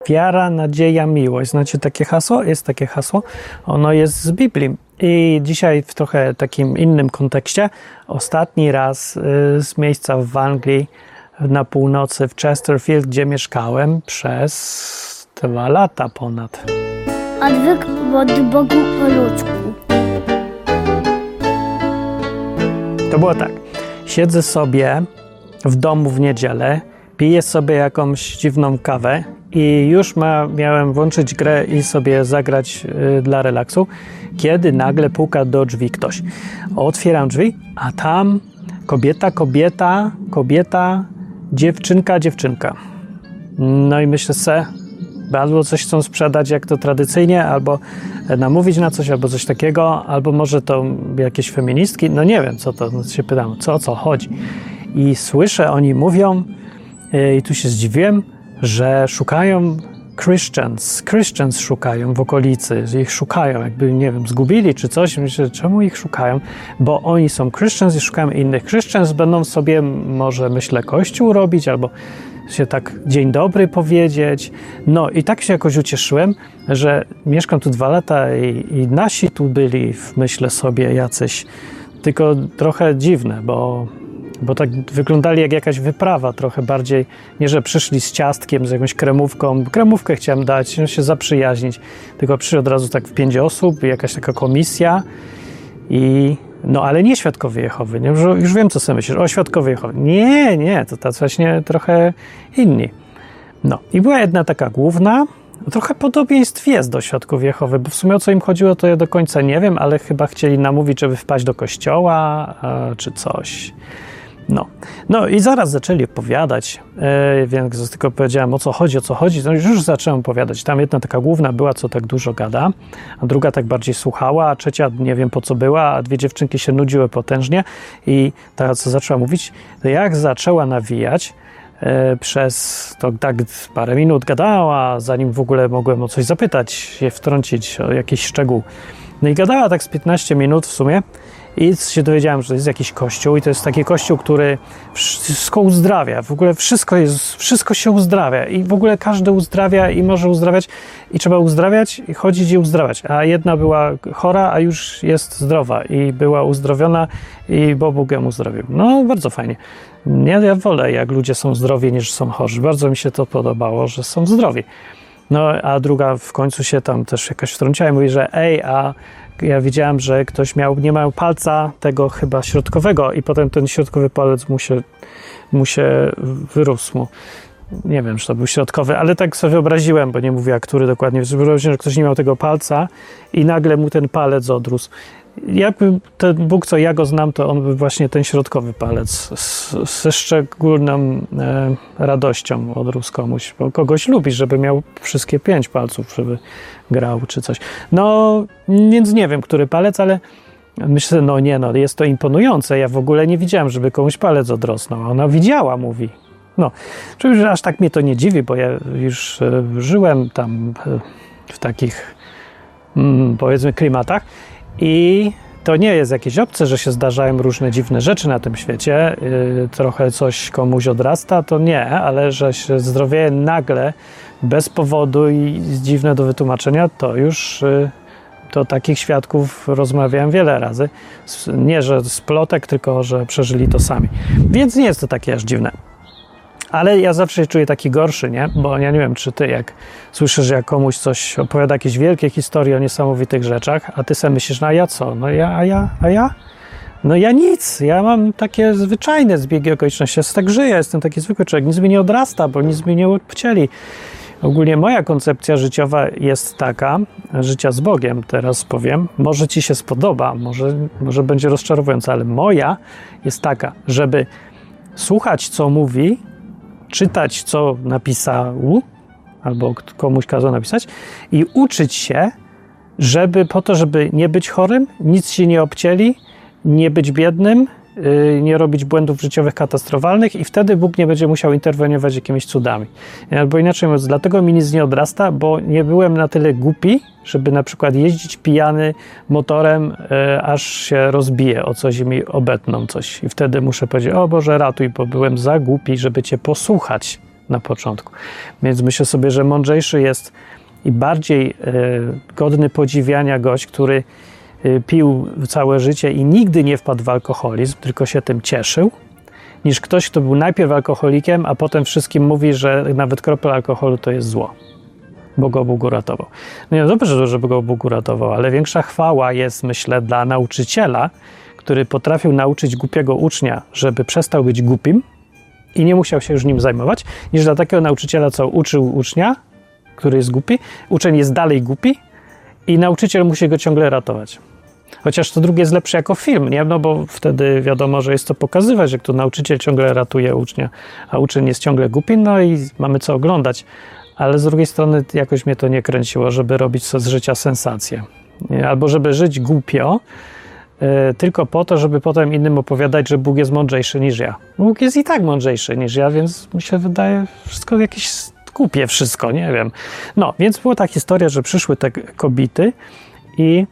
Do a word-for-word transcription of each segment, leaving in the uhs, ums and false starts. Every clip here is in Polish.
Wiara, nadzieja, miłość. Znacie takie hasło? Jest takie hasło. Ono jest z Biblii. I dzisiaj w trochę takim innym kontekście. Ostatni raz y, z miejsca w Anglii na północy w Chesterfield, gdzie mieszkałem przez dwa lata ponad. Odwyk od Bogu po ludzku. To było tak. Siedzę sobie w domu w niedzielę, piję sobie jakąś dziwną kawę i już ma, miałem włączyć grę i sobie zagrać y, dla relaksu, kiedy nagle puka do drzwi ktoś. Otwieram drzwi, a tam kobieta, kobieta, kobieta, dziewczynka, dziewczynka. No i myślę se, albo coś chcą sprzedać, jak to tradycyjnie, albo namówić na coś, albo coś takiego, albo może to jakieś feministki, no nie wiem, co to, no się pytam, co, o co chodzi. I słyszę, oni mówią, yy, i tu się zdziwiłem, że szukają Christians, Christians szukają w okolicy, że ich szukają, jakby, nie wiem, zgubili czy coś. Myślę, czemu ich szukają? Bo oni są Christians i szukają innych Christians, będą sobie, może, myślę, kościół robić, albo się tak dzień dobry powiedzieć. No i tak się jakoś ucieszyłem, że mieszkam tu dwa lata i, i nasi tu byli, myślę sobie, jacyś, tylko trochę dziwne, bo bo tak wyglądali jak jakaś wyprawa, trochę bardziej, nie że przyszli z ciastkiem, z jakąś kremówką. Kremówkę chciałem dać, no się zaprzyjaźnić, tylko przyszli od razu tak w pięć osób, jakaś taka komisja i no ale nie świadkowie Jehowy, nie? Już, już wiem, co sobie myślisz, o świadkowie Jehowy. Nie, nie, to tacy właśnie trochę inni. No i była jedna taka główna, trochę podobieństw jest do świadków Jehowy, bo w sumie o co im chodziło, to ja do końca nie wiem, ale chyba chcieli namówić, żeby wpaść do kościoła, a, czy coś. No. no i zaraz zaczęli opowiadać, yy, więc tylko powiedziałem, o co chodzi, o co chodzi, no już zacząłem opowiadać. Tam jedna taka główna była, co tak dużo gada, a druga tak bardziej słuchała, a trzecia nie wiem po co była, a dwie dziewczynki się nudziły potężnie i ta, co zaczęła mówić, to jak zaczęła nawijać, yy, przez to tak parę minut gadała, zanim w ogóle mogłem o coś zapytać, się wtrącić, o jakiś szczegół. No i gadała tak z piętnaście minut w sumie, i się dowiedziałem, że to jest jakiś kościół i to jest taki kościół, który wszystko uzdrawia. W ogóle wszystko jest, wszystko się uzdrawia i w ogóle każdy uzdrawia i może uzdrawiać i trzeba uzdrawiać i chodzić i uzdrawiać. A jedna była chora, a już jest zdrowa i była uzdrowiona i bo Bóg ją uzdrowił. No, bardzo fajnie. Ja, ja wolę, jak ludzie są zdrowi niż są chorzy. Bardzo mi się to podobało, że są zdrowi. No, a druga w końcu się tam też jakaś wtrąciła i mówi, że ej, a ja widziałem, że ktoś miał, nie miał palca tego chyba środkowego i potem ten środkowy palec mu się, mu się wyrósł mu. Nie wiem, czy to był środkowy, ale tak sobie wyobraziłem, bo nie mówiła, który dokładnie. Wyobraziłem, że ktoś nie miał tego palca i nagle mu ten palec odrósł. Jakby ten Bóg, co ja go znam, to on by właśnie ten środkowy palec ze szczególną e, radością odrósł komuś, bo kogoś lubi, żeby miał wszystkie pięć palców, żeby grał czy coś. No, więc nie wiem, który palec, ale myślę, no nie, no jest to imponujące. Ja w ogóle nie widziałem, żeby komuś palec odrosnął. Ona widziała, mówi. No, czyli aż tak mnie to nie dziwi, bo ja już e, żyłem tam e, w takich, mm, powiedzmy, klimatach. I to nie jest jakieś obce, że się zdarzają różne dziwne rzeczy na tym świecie, yy, trochę coś komuś odrasta, to nie, ale że się zdrowieje nagle, bez powodu i dziwne do wytłumaczenia, to już yy, to takich świadków rozmawiałem wiele razy. Nie, że z plotek, tylko że przeżyli to sami. Więc nie jest to takie aż dziwne. Ale ja zawsze się czuję taki gorszy, nie? Bo ja nie wiem, czy ty, jak słyszysz, jak komuś coś opowiada, jakieś wielkie historie o niesamowitych rzeczach, a ty sobie myślisz, no a ja co? No ja, a ja, a ja? No ja nic, ja mam takie zwyczajne zbiegi okoliczności, ja tak żyję, jestem taki zwykły człowiek, nic mi nie odrasta, bo nic mi nie obcięli. Ogólnie moja koncepcja życiowa jest taka, życia z Bogiem teraz powiem, może ci się spodoba, może, może będzie rozczarowująca, ale moja jest taka, żeby słuchać, co mówi, czytać, co napisał, albo komuś kazał napisać i uczyć się, żeby po to, żeby nie być chorym, nic się nie obcięli, nie być biednym, yy, nie robić błędów życiowych katastrofalnych i wtedy Bóg nie będzie musiał interweniować jakimiś cudami. Albo inaczej mówiąc, dlatego mi nic nie odrasta, bo nie byłem na tyle głupi, żeby na przykład jeździć pijany motorem, yy, aż się rozbije o coś i mi obetną coś. I wtedy muszę powiedzieć, o Boże, ratuj, bo byłem za głupi, żeby Cię posłuchać. na początku. Więc myślę sobie, że mądrzejszy jest i bardziej y, godny podziwiania gość, który y, pił całe życie i nigdy nie wpadł w alkoholizm, tylko się tym cieszył, niż ktoś, kto był najpierw alkoholikiem, a potem wszystkim mówi, że nawet kropla alkoholu to jest zło, bo go Bóg uratował. No nie, dobrze, żeby go Bóg uratował, ale większa chwała jest, myślę, dla nauczyciela, który potrafił nauczyć głupiego ucznia, żeby przestał być głupim i nie musiał się już nim zajmować, niż dla takiego nauczyciela, co uczył ucznia, który jest głupi, uczeń jest dalej głupi i nauczyciel musi go ciągle ratować. Chociaż to drugie jest lepsze jako film, nie? No bo wtedy wiadomo, że jest to pokazywać, że tu nauczyciel ciągle ratuje ucznia, a uczeń jest ciągle głupi, no i mamy co oglądać. Ale z drugiej strony jakoś mnie to nie kręciło, żeby robić z życia sensację. Albo żeby żyć głupio, yy, tylko po to, żeby potem innym opowiadać, że Bóg jest mądrzejszy niż ja. Bóg jest i tak mądrzejszy niż ja, więc mi się wydaje wszystko jakieś głupie wszystko, nie wiem. No, więc była ta historia, że przyszły te kobiety i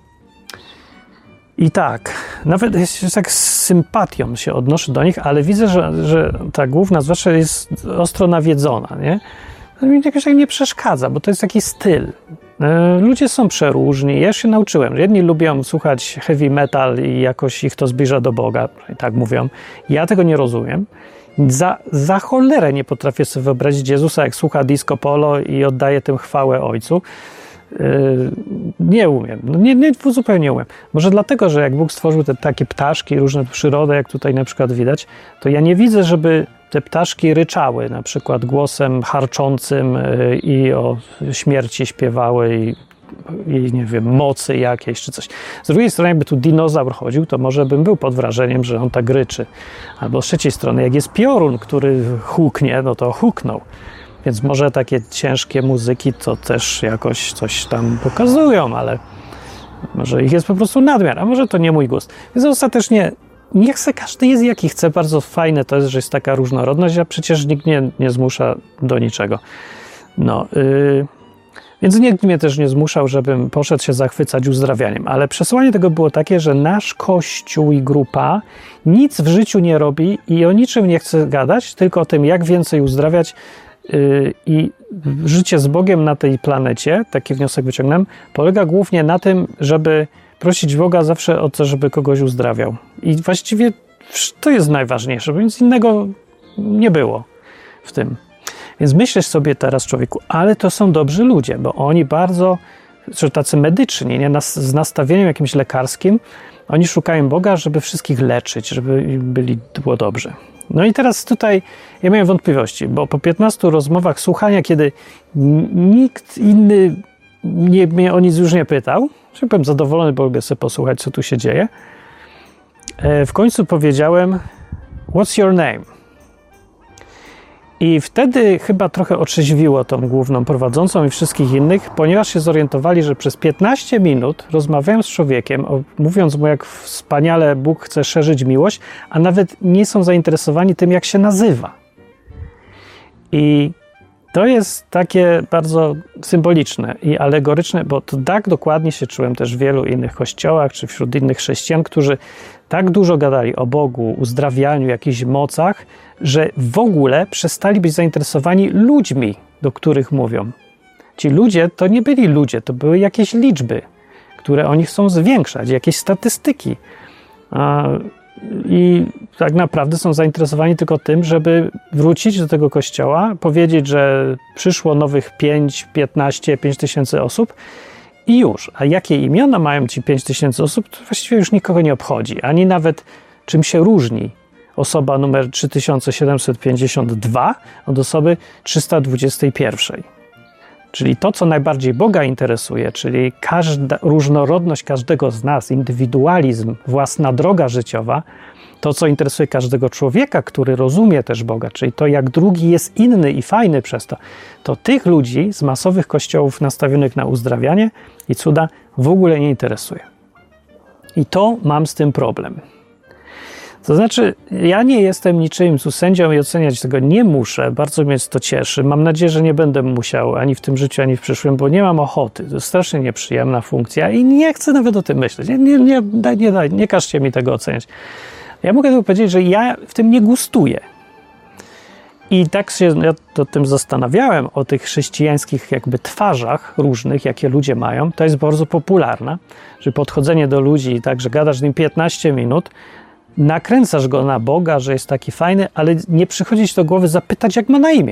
I tak, nawet jest, tak z sympatią się odnoszę do nich, ale widzę, że, że ta główna zwłaszcza jest ostro nawiedzona, nie? To mi jakoś tak nie przeszkadza, bo to jest taki styl. Ludzie są przeróżni. Ja już się nauczyłem, że jedni lubią słuchać heavy metal i jakoś ich to zbliża do Boga, i tak mówią. Ja tego nie rozumiem. Za, za cholerę nie potrafię sobie wyobrazić Jezusa, jak słucha disco polo i oddaje tym chwałę Ojcu. Yy, nie umiem, no nie, nie, zupełnie nie umiem. Może dlatego, że jak Bóg stworzył te takie ptaszki, różne przyrody, jak tutaj na przykład widać, to ja nie widzę, żeby te ptaszki ryczały, na przykład głosem harczącym yy, i o śmierci śpiewały i, i nie wiem, mocy jakiejś czy coś. Z drugiej strony, jakby tu dinozaur chodził, to może bym był pod wrażeniem, że on tak ryczy. Albo z trzeciej strony, jak jest piorun, który huknie, no to huknął. Więc może takie ciężkie muzyki to też jakoś coś tam pokazują, ale może ich jest po prostu nadmiar, a może to nie mój gust. Więc ostatecznie niech se każdy jest jaki chce. Bardzo fajne to jest, że jest taka różnorodność, a przecież nikt nie, nie zmusza do niczego. No, yy, więc nikt mnie też nie zmuszał, żebym poszedł się zachwycać uzdrawianiem. Ale przesłanie tego było takie, że nasz Kościół i grupa nic w życiu nie robi i o niczym nie chce gadać, tylko o tym, jak więcej uzdrawiać. I życie z Bogiem na tej planecie, taki wniosek wyciągnąłem, polega głównie na tym, żeby prosić Boga zawsze o to, żeby kogoś uzdrawiał. I właściwie to jest najważniejsze, bo nic innego nie było w tym. Więc myślisz sobie teraz, człowieku, ale to są dobrzy ludzie, bo oni bardzo, czy tacy medyczni, nie, z nastawieniem jakimś lekarskim, oni szukają Boga, żeby wszystkich leczyć, żeby byli, było dobrze. No i teraz tutaj ja miałem wątpliwości, bo po piętnastu rozmowach słuchania, kiedy nikt inny nie, mnie o nic już nie pytał, że byłem zadowolony, bo lubię sobie posłuchać, co tu się dzieje, w końcu powiedziałem "What's your name?" I wtedy chyba trochę otrzeźwiło tą główną prowadzącą i wszystkich innych, ponieważ się zorientowali, że przez piętnaście minut rozmawiają z człowiekiem, mówiąc mu, jak wspaniale Bóg chce szerzyć miłość, a nawet nie są zainteresowani tym, jak się nazywa. I to jest takie bardzo symboliczne i alegoryczne, bo to tak dokładnie się czułem też w wielu innych kościołach, czy wśród innych chrześcijan, którzy tak dużo gadali o Bogu, uzdrawianiu, jakichś mocach, że w ogóle przestali być zainteresowani ludźmi, do których mówią. Ci ludzie to nie byli ludzie, to były jakieś liczby, które oni chcą zwiększać, jakieś statystyki. I tak naprawdę są zainteresowani tylko tym, żeby wrócić do tego kościoła, powiedzieć, że przyszło nowych pięć, piętnaście, pięć tysięcy osób i już. A jakie imiona mają ci pięć tysięcy osób, to właściwie już nikogo nie obchodzi. Ani nawet czym się różni osoba numer trzy tysiące siedemset pięćdziesiąt dwa od osoby trzysta dwudziestej pierwszej. Czyli to, co najbardziej Boga interesuje, czyli każda, różnorodność każdego z nas, indywidualizm, własna droga życiowa, to, co interesuje każdego człowieka, który rozumie też Boga, czyli to, jak drugi jest inny i fajny przez to, to tych ludzi z masowych kościołów nastawionych na uzdrawianie i cuda w ogóle nie interesuje. I to mam z tym problem. To znaczy, ja nie jestem niczym tu sędzią i oceniać tego nie muszę, bardzo mnie to cieszy. Mam nadzieję, że nie będę musiał ani w tym życiu, ani w przyszłym, bo nie mam ochoty. To jest strasznie nieprzyjemna funkcja i nie chcę nawet o tym myśleć. Nie, nie, nie, nie, nie, nie każcie mi tego oceniać. Ja mogę tylko powiedzieć, że ja w tym nie gustuję. I tak się ja o tym zastanawiałem, o tych chrześcijańskich jakby twarzach różnych, jakie ludzie mają. To jest bardzo popularne, że podchodzenie do ludzi i tak, że gadasz z nim piętnaście minut, nakręcasz go na Boga, że jest taki fajny, ale nie przychodzi ci do głowy zapytać, jak ma na imię.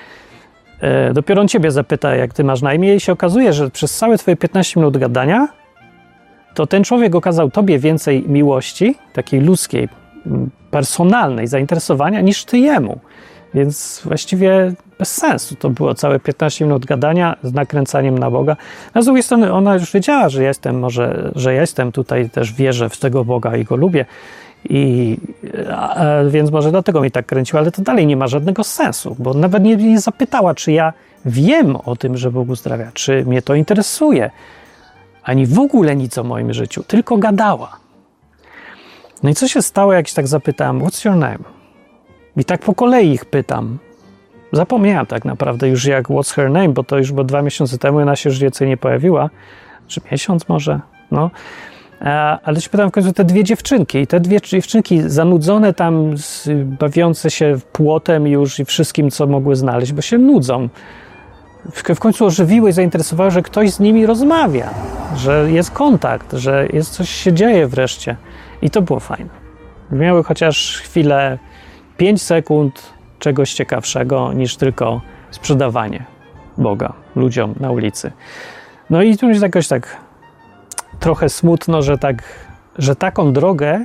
E, dopiero on ciebie zapyta, jak ty masz na imię i się okazuje, że przez całe twoje piętnaście minut gadania to ten człowiek okazał tobie więcej miłości, takiej ludzkiej, personalnej, zainteresowania, niż ty jemu. Więc właściwie bez sensu to było całe piętnaście minut gadania z nakręcaniem na Boga. A z drugiej strony ona już wiedziała, że ja jestem może, że ja jestem tutaj, też wierzę w tego Boga i go lubię. I, a, więc może dlatego mi tak kręciło, ale to dalej nie ma żadnego sensu, bo nawet nie, nie zapytała, czy ja wiem o tym, że Bóg uzdrawia, czy mnie to interesuje, ani w ogóle nic o moim życiu, tylko gadała. No i co się stało, jak się tak zapytałem, what's your name? I tak po kolei ich pytam. Zapomniałem tak naprawdę już jak what's her name, bo to już było dwa miesiące temu, ona się już więcej nie pojawiła. Czy miesiąc może? No. Ale się pytam w końcu te dwie dziewczynki i te dwie dziewczynki zanudzone tam, bawiące się płotem już i wszystkim, co mogły znaleźć, bo się nudzą. W końcu ożywiły i zainteresowały, że ktoś z nimi rozmawia, że jest kontakt, że jest coś się dzieje wreszcie. I to było fajne. Miały chociaż chwilę, pięć sekund czegoś ciekawszego niż tylko sprzedawanie Boga ludziom na ulicy. No i tu jest jakoś tak trochę smutno, że, tak, że taką drogę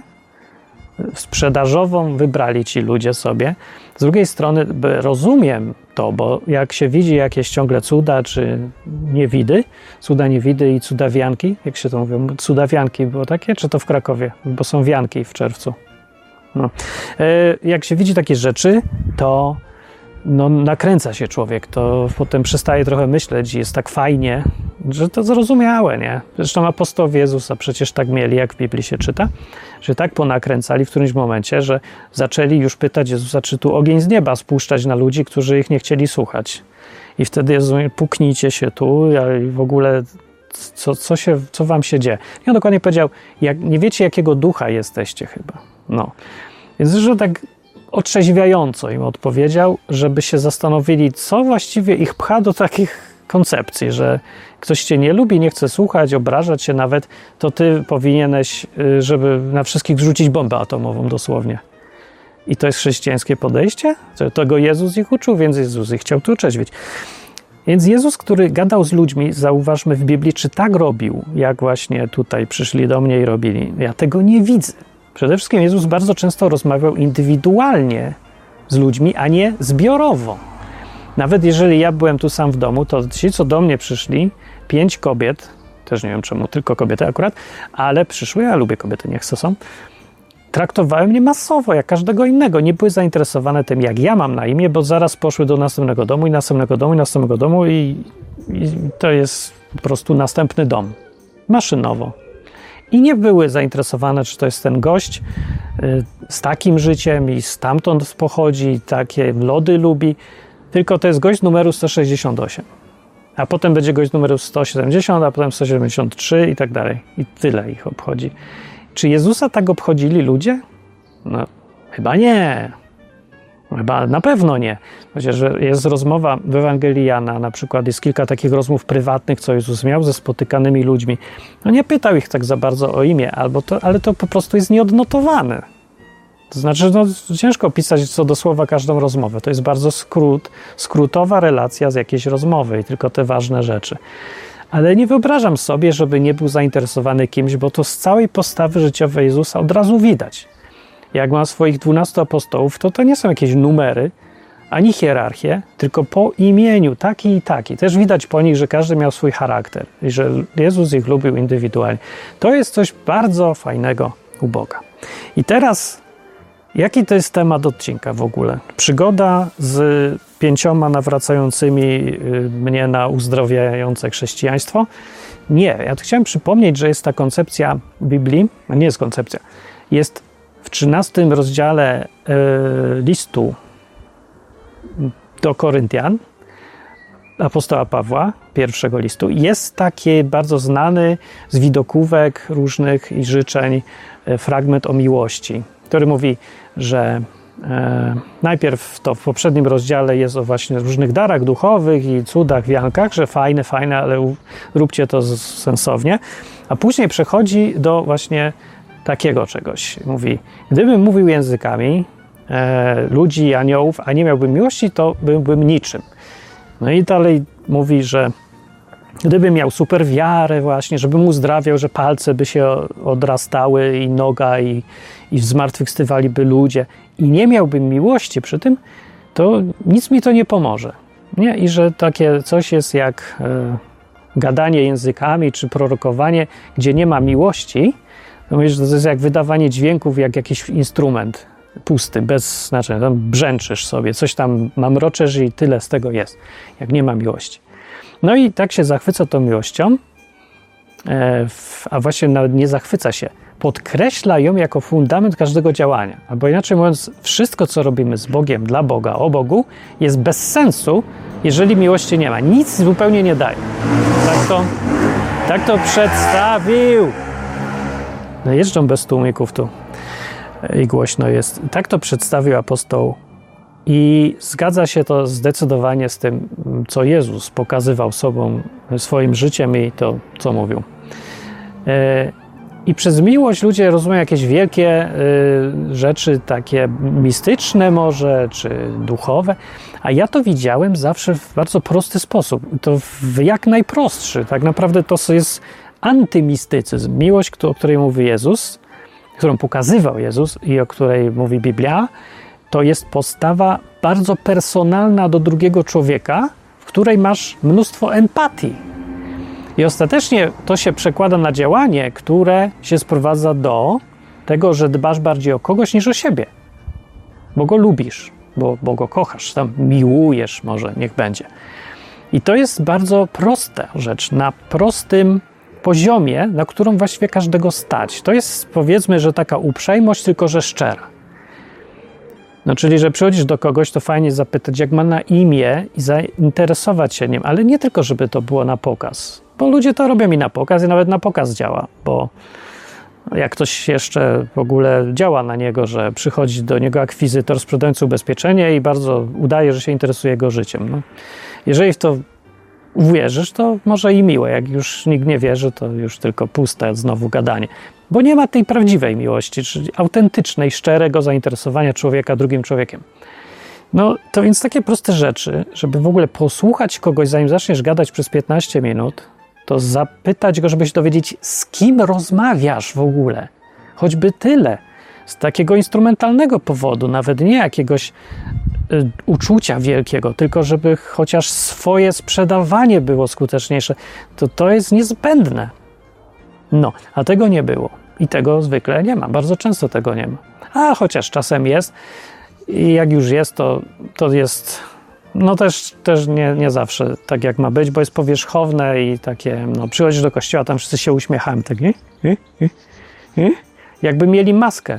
sprzedażową wybrali ci ludzie sobie. Z drugiej strony rozumiem to, bo jak się widzi jakieś ciągle cuda, czy niewidy, cuda niewidy i cudawianki, jak się to mówią, cudawianki było takie, czy to w Krakowie, bo są wianki w czerwcu. No. Jak się widzi takie rzeczy, to no, nakręca się człowiek, to potem przestaje trochę myśleć i jest tak fajnie, że to zrozumiałe, nie? Zresztą apostołowie Jezusa przecież tak mieli, jak w Biblii się czyta, że tak ponakręcali w którymś momencie, że zaczęli już pytać Jezusa, czy tu ogień z nieba spuszczać na ludzi, którzy ich nie chcieli słuchać. I wtedy Jezus mówi, puknijcie się tu i w ogóle co, co, się, co wam się dzieje. I on dokładnie powiedział, jak, nie wiecie, jakiego ducha jesteście chyba. No. Więc że tak otrzeźwiająco im odpowiedział, żeby się zastanowili, co właściwie ich pcha do takich koncepcji, że ktoś cię nie lubi, nie chce słuchać, obrażać się nawet, to ty powinieneś, żeby na wszystkich zrzucić bombę atomową dosłownie. I to jest chrześcijańskie podejście? Tego Jezus ich uczył, więc Jezus ich chciał tu utrzeźwić. Więc Jezus, który gadał z ludźmi, zauważmy w Biblii, czy tak robił, jak właśnie tutaj przyszli do mnie i robili. Ja tego nie widzę. Przede wszystkim Jezus bardzo często rozmawiał indywidualnie z ludźmi, a nie zbiorowo. Nawet jeżeli ja byłem tu sam w domu, to ci, co do mnie przyszli, pięć kobiet, też nie wiem czemu, tylko kobiety akurat, ale przyszły, ja lubię kobiety, niech co są, traktowały mnie masowo, jak każdego innego. Nie były zainteresowane tym, jak ja mam na imię, bo zaraz poszły do następnego domu i następnego domu i następnego domu i, i to jest po prostu następny dom. Maszynowo. I nie były zainteresowane, czy to jest ten gość y, z takim życiem i stamtąd pochodzi, takie lody lubi, tylko to jest gość numeru sto sześćdziesiąt osiem. A potem będzie gość numeru sto siedemdziesiąt, a potem sto siedemdziesiąt trzy i tak dalej. I tyle ich obchodzi. Czy Jezusa tak obchodzili ludzie? No, chyba nie. Chyba na pewno nie. Chociaż jest rozmowa w Ewangelii Jana, na przykład jest kilka takich rozmów prywatnych, co Jezus miał ze spotykanymi ludźmi. No nie pytał ich tak za bardzo o imię, albo to, ale to po prostu jest nieodnotowane. To znaczy, no ciężko opisać co do słowa każdą rozmowę. To jest bardzo skrót, skrótowa relacja z jakiejś rozmowy i tylko te ważne rzeczy. Ale nie wyobrażam sobie, żeby nie był zainteresowany kimś, bo to z całej postawy życiowej Jezusa od razu widać. Jak ma swoich dwunastu apostołów, to to nie są jakieś numery, ani hierarchie, tylko po imieniu, taki i taki. Też widać po nich, że każdy miał swój charakter i że Jezus ich lubił indywidualnie. To jest coś bardzo fajnego u Boga. I teraz, jaki to jest temat odcinka w ogóle? Przygoda z pięcioma nawracającymi mnie na uzdrowiające chrześcijaństwo? Nie, ja chciałem przypomnieć, że jest ta koncepcja Biblii, a nie jest koncepcja, jest w trzynastym rozdziale y, listu do Koryntian, apostoła Pawła, pierwszego listu, jest taki bardzo znany z widokówek różnych i życzeń y, fragment o miłości, który mówi, że E, najpierw to w poprzednim rozdziale jest o właśnie różnych darach duchowych i cudach, wiankach, że fajne, fajne, ale u, róbcie to z, sensownie. A później przechodzi do właśnie takiego czegoś. Mówi, gdybym mówił językami e, ludzi i aniołów, a nie miałbym miłości, to byłbym niczym. No i dalej mówi, że gdybym miał super wiarę właśnie, żebym uzdrawiał, że palce by się odrastały i noga i, i zmartwychwstywaliby ludzie i nie miałbym miłości przy tym, to nic mi to nie pomoże. Nie? I że takie coś jest jak e, gadanie językami czy prorokowanie, gdzie nie ma miłości, to mówisz, że to jest jak wydawanie dźwięków, jak jakiś instrument pusty, bez znaczenia. Tam brzęczysz sobie, coś tam mamroczesz i tyle z tego jest, jak nie ma miłości. No i tak się zachwyca tą miłością, e, w, a właśnie nawet nie zachwyca się, podkreśla ją jako fundament każdego działania. Albo inaczej mówiąc, wszystko, co robimy z Bogiem, dla Boga, o Bogu, jest bez sensu, jeżeli miłości nie ma. Nic zupełnie nie daje. Tak to, tak to przedstawił. No jeżdżą bez tłumików tu i głośno jest. Tak to przedstawił apostoł i zgadza się to zdecydowanie z tym, co Jezus pokazywał sobą, swoim życiem i to, co mówił. I przez miłość ludzie rozumieją jakieś wielkie rzeczy, takie mistyczne może, czy duchowe, a ja to widziałem zawsze w bardzo prosty sposób. To w jak najprostszy. Tak naprawdę to jest antymistycyzm. Miłość, o której mówi Jezus, którą pokazywał Jezus i o której mówi Biblia, to jest postawa bardzo personalna do drugiego człowieka, w której masz mnóstwo empatii. I ostatecznie to się przekłada na działanie, które się sprowadza do tego, że dbasz bardziej o kogoś niż o siebie. Bo go lubisz, bo, bo go kochasz, tam miłujesz może, niech będzie. I to jest bardzo prosta rzecz, na prostym poziomie, na którą właściwie każdego stać. To jest, powiedzmy, że taka uprzejmość, tylko że szczera. No, czyli, że przychodzisz do kogoś, to fajnie zapytać, jak ma na imię i zainteresować się nim, ale nie tylko, żeby to było na pokaz, bo ludzie to robią i na pokaz, i nawet na pokaz działa, bo jak ktoś jeszcze w ogóle działa na niego, że przychodzi do niego akwizytor sprzedający ubezpieczenie i bardzo udaje, że się interesuje jego życiem. No. Jeżeli w to uwierzysz, to może i miłe. Jak już nikt nie wierzy, to już tylko puste znowu gadanie. Bo nie ma tej prawdziwej miłości, czyli autentycznej, szczerego zainteresowania człowieka drugim człowiekiem. No to więc takie proste rzeczy, żeby w ogóle posłuchać kogoś, zanim zaczniesz gadać przez piętnaście minut, to zapytać go, żeby się dowiedzieć, z kim rozmawiasz w ogóle. Choćby tyle. Z takiego instrumentalnego powodu, nawet nie jakiegoś y, uczucia wielkiego, tylko żeby chociaż swoje sprzedawanie było skuteczniejsze. To to jest niezbędne. No, a tego nie było. I tego zwykle nie ma. Bardzo często tego nie ma. A chociaż czasem jest. I jak już jest, to, to jest... No też, też nie, nie zawsze tak jak ma być, bo jest powierzchowne i takie, no przychodzisz do kościoła, tam wszyscy się uśmiechają, tak nie? nie? nie? nie? Jakby mieli maskę.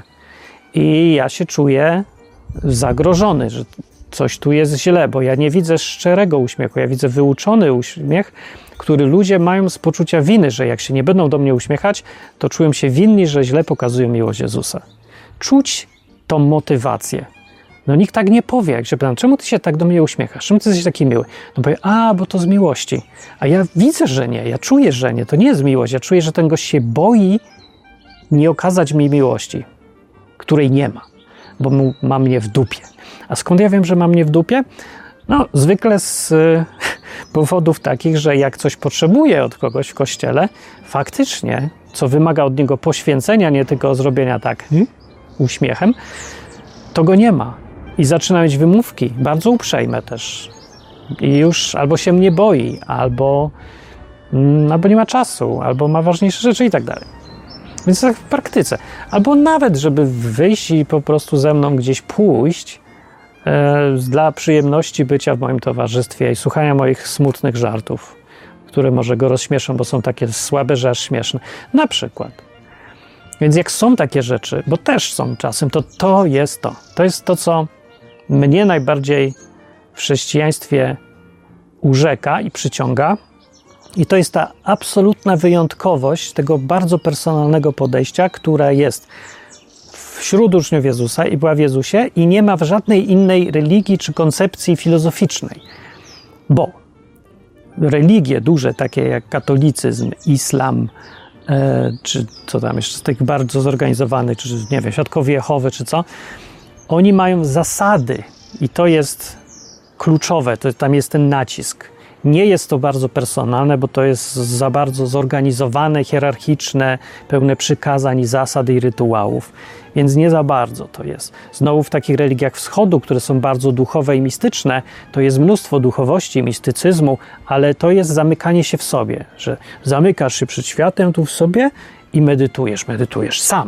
I ja się czuję zagrożony, że coś tu jest źle, bo ja nie widzę szczerego uśmiechu, ja widzę wyuczony uśmiech, który ludzie mają z poczucia winy, że jak się nie będą do mnie uśmiechać, to czują się winni, że źle pokazują miłość Jezusa. Czuć tą motywację. No nikt tak nie powie, jak się pytam, czemu ty się tak do mnie uśmiechasz? Czemu ty jesteś taki miły? No powie, a, bo to z miłości. A ja widzę, że nie, ja czuję, że nie, to nie jest miłość. Ja czuję, że ten gość się boi nie okazać mi miłości, której nie ma, bo mu, ma mnie w dupie. A skąd ja wiem, że ma mnie w dupie? No, zwykle z y, powodów takich, że jak coś potrzebuje od kogoś w kościele, faktycznie, co wymaga od niego poświęcenia, nie tylko zrobienia tak hmm? uśmiechem, to go nie ma. I zaczyna mieć wymówki, bardzo uprzejme też. I już albo się mnie boi, albo, mm, albo nie ma czasu, albo ma ważniejsze rzeczy i tak dalej. Więc tak w praktyce. Albo nawet, żeby wyjść i po prostu ze mną gdzieś pójść e, dla przyjemności bycia w moim towarzystwie i słuchania moich smutnych żartów, które może go rozśmieszą, bo są takie słabe, że aż śmieszne. Na przykład. Więc jak są takie rzeczy, bo też są czasem, to to jest to. To jest to, co mnie najbardziej w chrześcijaństwie urzeka i przyciąga. I to jest ta absolutna wyjątkowość tego bardzo personalnego podejścia, która jest w wśród uczniów Jezusa i była w Jezusie i nie ma w żadnej innej religii czy koncepcji filozoficznej. Bo religie duże, takie jak katolicyzm, islam, e, czy co tam jeszcze z tych bardzo zorganizowanych, czy nie wiem, Świadkowie Jehowy, czy co, oni mają zasady i to jest kluczowe, to tam jest ten nacisk. Nie jest to bardzo personalne, bo to jest za bardzo zorganizowane, hierarchiczne, pełne przykazań i zasad i rytuałów, więc nie za bardzo to jest. Znowu w takich religiach wschodu, które są bardzo duchowe i mistyczne, to jest mnóstwo duchowości, mistycyzmu, ale to jest zamykanie się w sobie, że zamykasz się przed światem tu w sobie i medytujesz, medytujesz sam.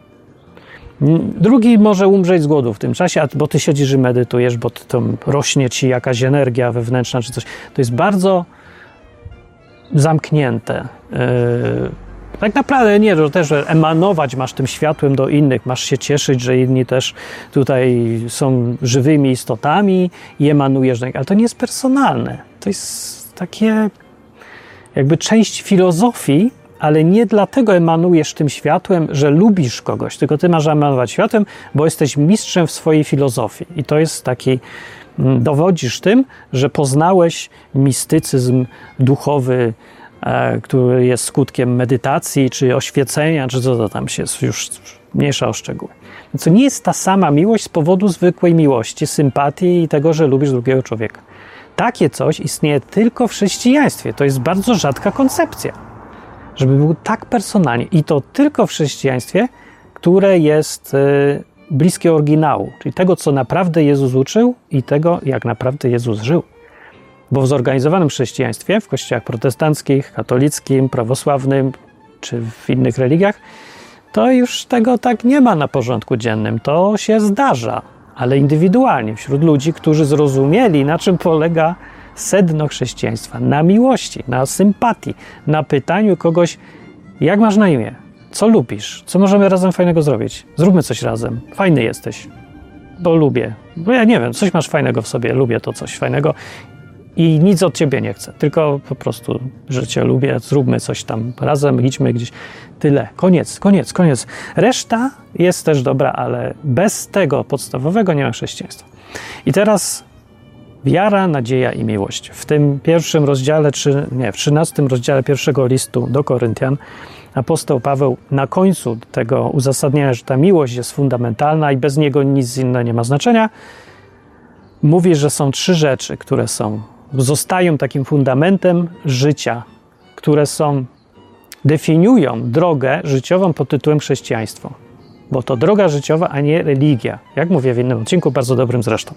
Drugi może umrzeć z głodu w tym czasie, bo ty siedzisz i medytujesz, bo to rośnie ci jakaś energia wewnętrzna czy coś. To jest bardzo zamknięte. Yy, tak naprawdę nie, że też emanować masz tym światłem do innych, masz się cieszyć, że inni też tutaj są żywymi istotami i emanujesz do nich, ale to nie jest personalne. To jest takie jakby część filozofii, ale nie dlatego emanujesz tym światłem, że lubisz kogoś, tylko ty masz emanować światłem, bo jesteś mistrzem w swojej filozofii. I to jest taki, dowodzisz tym, że poznałeś mistycyzm duchowy, e, który jest skutkiem medytacji, czy oświecenia, czy co to tam się jest, już mniejsza o szczegóły. Więc to nie jest ta sama miłość z powodu zwykłej miłości, sympatii i tego, że lubisz drugiego człowieka. Takie coś istnieje tylko w chrześcijaństwie. To jest bardzo rzadka koncepcja, żeby był tak personalnie. I to tylko w chrześcijaństwie, które jest y, bliskie oryginału, czyli tego, co naprawdę Jezus uczył i tego, jak naprawdę Jezus żył. Bo w zorganizowanym chrześcijaństwie, w kościołach protestanckich, katolickim, prawosławnym czy w innych religiach, to już tego tak nie ma na porządku dziennym. To się zdarza, ale indywidualnie, wśród ludzi, którzy zrozumieli, na czym polega sedno chrześcijaństwa, na miłości, na sympatii, na pytaniu kogoś, jak masz na imię, co lubisz, co możemy razem fajnego zrobić, zróbmy coś razem, fajny jesteś, bo lubię, bo ja nie wiem, coś masz fajnego w sobie, lubię to coś fajnego i nic od ciebie nie chcę, tylko po prostu, że cię lubię, zróbmy coś tam razem, idźmy gdzieś, tyle, koniec, koniec, koniec. Reszta jest też dobra, ale bez tego podstawowego nie ma chrześcijaństwa. I teraz wiara, nadzieja i miłość. W tym pierwszym rozdziale, czy nie, w trzynastym rozdziale pierwszego listu do Koryntian apostoł Paweł na końcu tego uzasadnienia, że ta miłość jest fundamentalna i bez niego nic innego nie ma znaczenia, mówi, że są trzy rzeczy, które są, zostają takim fundamentem życia, które są, definiują drogę życiową pod tytułem chrześcijaństwo. Bo to droga życiowa, a nie religia. Jak mówię w innym odcinku, bardzo dobrym zresztą.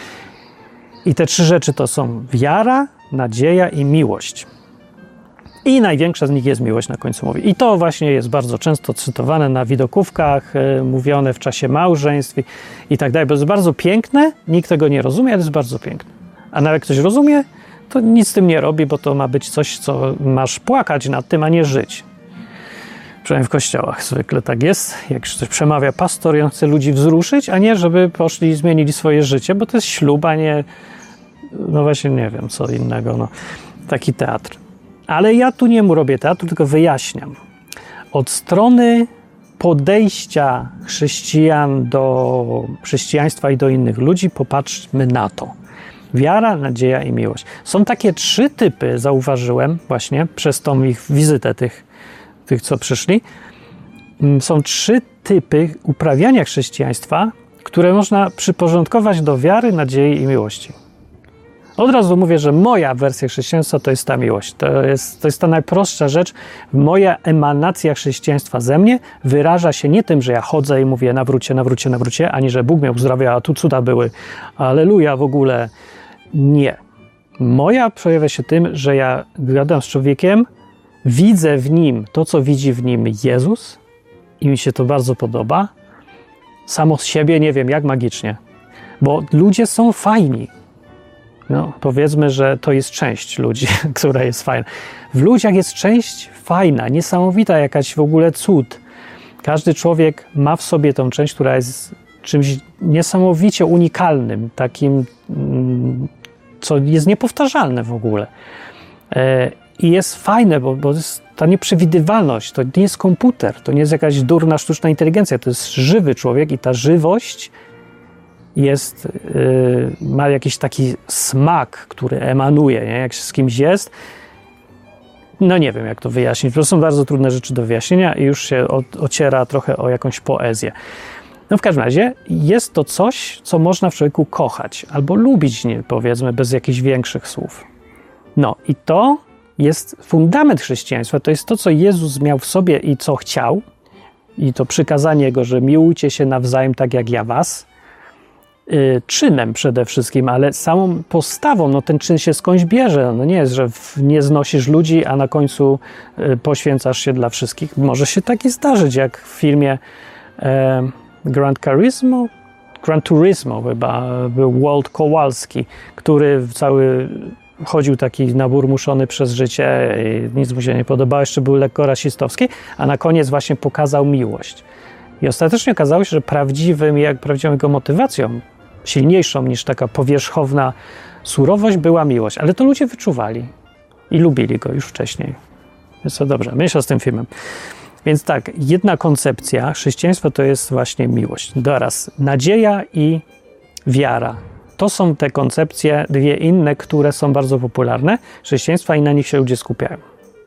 I te trzy rzeczy to są wiara, nadzieja i miłość. I największa z nich jest miłość, na końcu mówi. I to właśnie jest bardzo często cytowane na widokówkach, yy, mówione w czasie małżeństw i, i tak dalej, bo jest bardzo piękne, nikt tego nie rozumie, ale jest bardzo piękne. A nawet jak ktoś rozumie, to nic z tym nie robi, bo to ma być coś, co masz płakać nad tym, a nie żyć. Przynajmniej w kościołach zwykle tak jest. Jak ktoś przemawia pastor i on chce ludzi wzruszyć, a nie, żeby poszli i zmienili swoje życie, bo to jest ślub, a nie, no właśnie nie wiem, co innego, no. Taki teatr. Ale ja tu nie mu robię teatru, tylko wyjaśniam. Od strony podejścia chrześcijan do chrześcijaństwa i do innych ludzi popatrzmy na to. Wiara, nadzieja i miłość. Są takie trzy typy, zauważyłem właśnie przez tą ich wizytę tych, tych co przyszli. Są trzy typy uprawiania chrześcijaństwa, które można przyporządkować do wiary, nadziei i miłości. Od razu mówię, że moja wersja chrześcijaństwa to jest ta miłość. To jest, to jest ta najprostsza rzecz. Moja emanacja chrześcijaństwa ze mnie wyraża się nie tym, że ja chodzę i mówię nawróćcie, nawróćcie, nawróćcie, ani że Bóg mnie uzdrawia, a tu cuda były. Alleluja w ogóle. Nie. Moja przejawia się tym, że ja gadam z człowiekiem, widzę w nim to, co widzi w nim Jezus i mi się to bardzo podoba. Samo z siebie nie wiem, jak magicznie. Bo ludzie są fajni. No, powiedzmy, że to jest część ludzi, która jest fajna. W ludziach jest część fajna, niesamowita, jakaś w ogóle cud. Każdy człowiek ma w sobie tą część, która jest czymś niesamowicie unikalnym, takim, co jest niepowtarzalne w ogóle. I jest fajne, bo, bo jest ta nieprzewidywalność, to nie jest komputer, to nie jest jakaś durna sztuczna inteligencja, to jest żywy człowiek i ta żywość jest, yy, ma jakiś taki smak, który emanuje, nie? Jak się z kimś jest. No nie wiem, jak to wyjaśnić. To są bardzo trudne rzeczy do wyjaśnienia i już się od, ociera trochę o jakąś poezję. No w każdym razie jest to coś, co można w człowieku kochać albo lubić, nie, powiedzmy, bez jakichś większych słów. No i to jest fundament chrześcijaństwa, to jest to, co Jezus miał w sobie i co chciał, i to przykazanie Jego, że miłujcie się nawzajem tak jak ja was, yy, czynem przede wszystkim, ale samą postawą, no ten czyn się skądś bierze, no nie jest, że w, nie znosisz ludzi, a na końcu yy, poświęcasz się dla wszystkich. Może się taki zdarzyć, jak w filmie yy, Gran Turismo, Gran Turismo chyba, był Walt Kowalski, który cały chodził taki naburmuszony przez życie i nic mu się nie podobało, jeszcze był lekko rasistowski, a na koniec właśnie pokazał miłość. I ostatecznie okazało się, że prawdziwym, jak prawdziwą jego motywacją, silniejszą niż taka powierzchowna surowość, była miłość. Ale to ludzie wyczuwali i lubili go już wcześniej. Jest to dobrze, mniejsza z tym filmem. Więc tak, jedna koncepcja chrześcijaństwa to jest właśnie miłość. Teraz nadzieja i wiara. To są te koncepcje, dwie inne, które są bardzo popularne chrześcijaństwa i na nich się ludzie skupiają.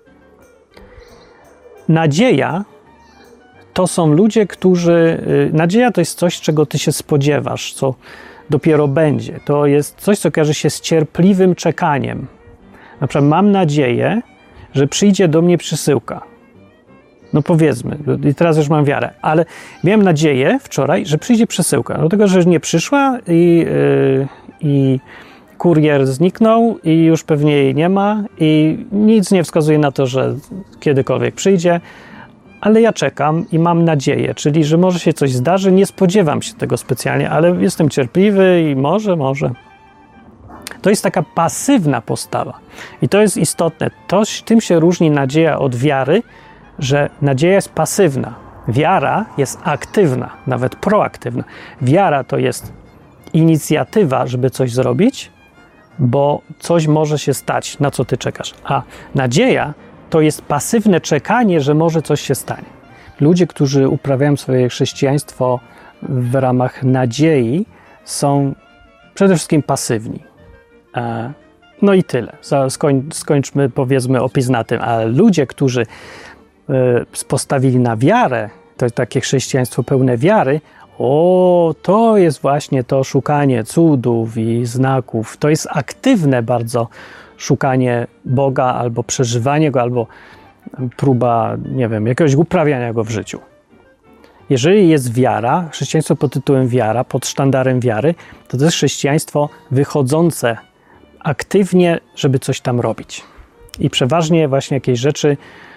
Nadzieja to są ludzie, którzy... Nadzieja to jest coś, czego ty się spodziewasz, co dopiero będzie. To jest coś, co kojarzy się z cierpliwym czekaniem. Na przykład mam nadzieję, że przyjdzie do mnie przesyłka. No powiedzmy, i teraz już mam wiarę, ale miałem nadzieję wczoraj, że przyjdzie przesyłka. Dlatego, że nie przyszła i, yy, i kurier zniknął i już pewnie jej nie ma i nic nie wskazuje na to, że kiedykolwiek przyjdzie, ale ja czekam i mam nadzieję, czyli że może się coś zdarzy, nie spodziewam się tego specjalnie, ale jestem cierpliwy i może, może. To jest taka pasywna postawa i to jest istotne. To, tym się różni nadzieja od wiary, że nadzieja jest pasywna, wiara jest aktywna, nawet proaktywna. Wiara to jest inicjatywa, żeby coś zrobić, bo coś może się stać, na co ty czekasz. A nadzieja to jest pasywne czekanie, że może coś się stanie. Ludzie, którzy uprawiają swoje chrześcijaństwo w ramach nadziei, są przede wszystkim pasywni. No i tyle. Skoń, skończmy, powiedzmy, opis na tym. Ale ludzie, którzy postawili na wiarę, to jest takie chrześcijaństwo pełne wiary, o, to jest właśnie to szukanie cudów i znaków. To jest aktywne bardzo szukanie Boga albo przeżywanie Go, albo próba, nie wiem, jakiegoś uprawiania Go w życiu. Jeżeli jest wiara, chrześcijaństwo pod tytułem wiara, pod sztandarem wiary, to to jest chrześcijaństwo wychodzące aktywnie, żeby coś tam robić. I przeważnie właśnie jakieś rzeczy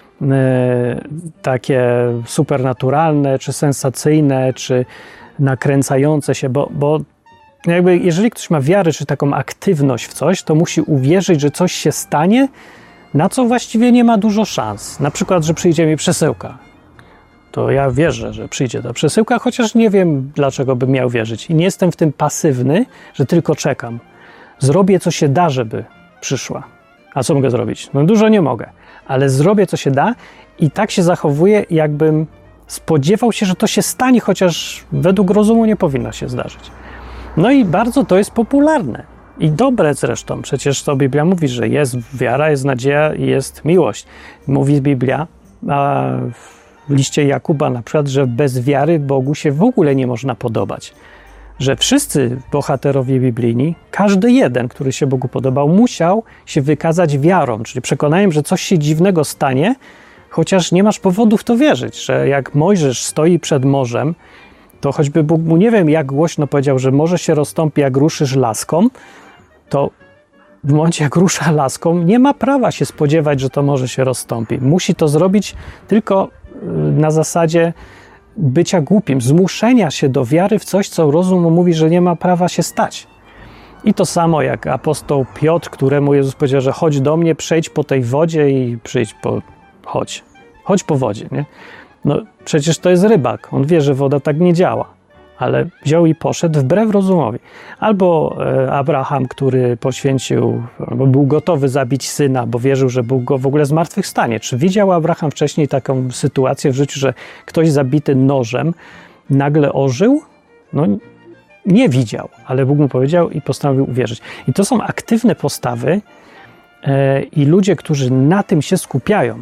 takie supernaturalne, czy sensacyjne, czy nakręcające się, bo, bo jakby jeżeli ktoś ma wiarę, czy taką aktywność w coś, to musi uwierzyć, że coś się stanie, na co właściwie nie ma dużo szans. Na przykład, że przyjdzie mi przesyłka. To ja wierzę, że przyjdzie ta przesyłka, chociaż nie wiem, dlaczego bym miał wierzyć. I nie jestem w tym pasywny, że tylko czekam. Zrobię, co się da, żeby przyszła. A co mogę zrobić? No dużo nie mogę. Ale zrobię, co się da i tak się zachowuję, jakbym spodziewał się, że to się stanie, chociaż według rozumu nie powinno się zdarzyć. No i bardzo to jest popularne i dobre zresztą. Przecież to Biblia mówi, że jest wiara, jest nadzieja i jest miłość. Mówi Biblia, a w liście Jakuba na przykład, że bez wiary Bogu się w ogóle nie można podobać. Że wszyscy bohaterowie biblijni, każdy jeden, który się Bogu podobał, musiał się wykazać wiarą, czyli przekonaniem, że coś się dziwnego stanie, chociaż nie masz powodu w to wierzyć, że jak Mojżesz stoi przed morzem, to choćby Bóg mu nie wiem jak głośno powiedział, że morze się rozstąpi, jak ruszysz laską, to w momencie jak rusza laską, nie ma prawa się spodziewać, że to morze się rozstąpi. Musi to zrobić tylko na zasadzie bycia głupim, zmuszenia się do wiary w coś, co rozum mu mówi, że nie ma prawa się stać. I to samo jak apostoł Piotr, któremu Jezus powiedział, że chodź do mnie, przejdź po tej wodzie i przyjdź po... chodź. Chodź po wodzie, nie? No przecież to jest rybak. On wie, że woda tak nie działa. ale wziął i poszedł wbrew rozumowi. Albo Abraham, który poświęcił, albo był gotowy zabić syna, bo wierzył, że Bóg go w ogóle zmartwychwstanie. Czy widział Abraham wcześniej taką sytuację w życiu, że ktoś zabity nożem nagle ożył? No nie widział, ale Bóg mu powiedział i postanowił uwierzyć. I to są aktywne postawy yy, i ludzie, którzy na tym się skupiają,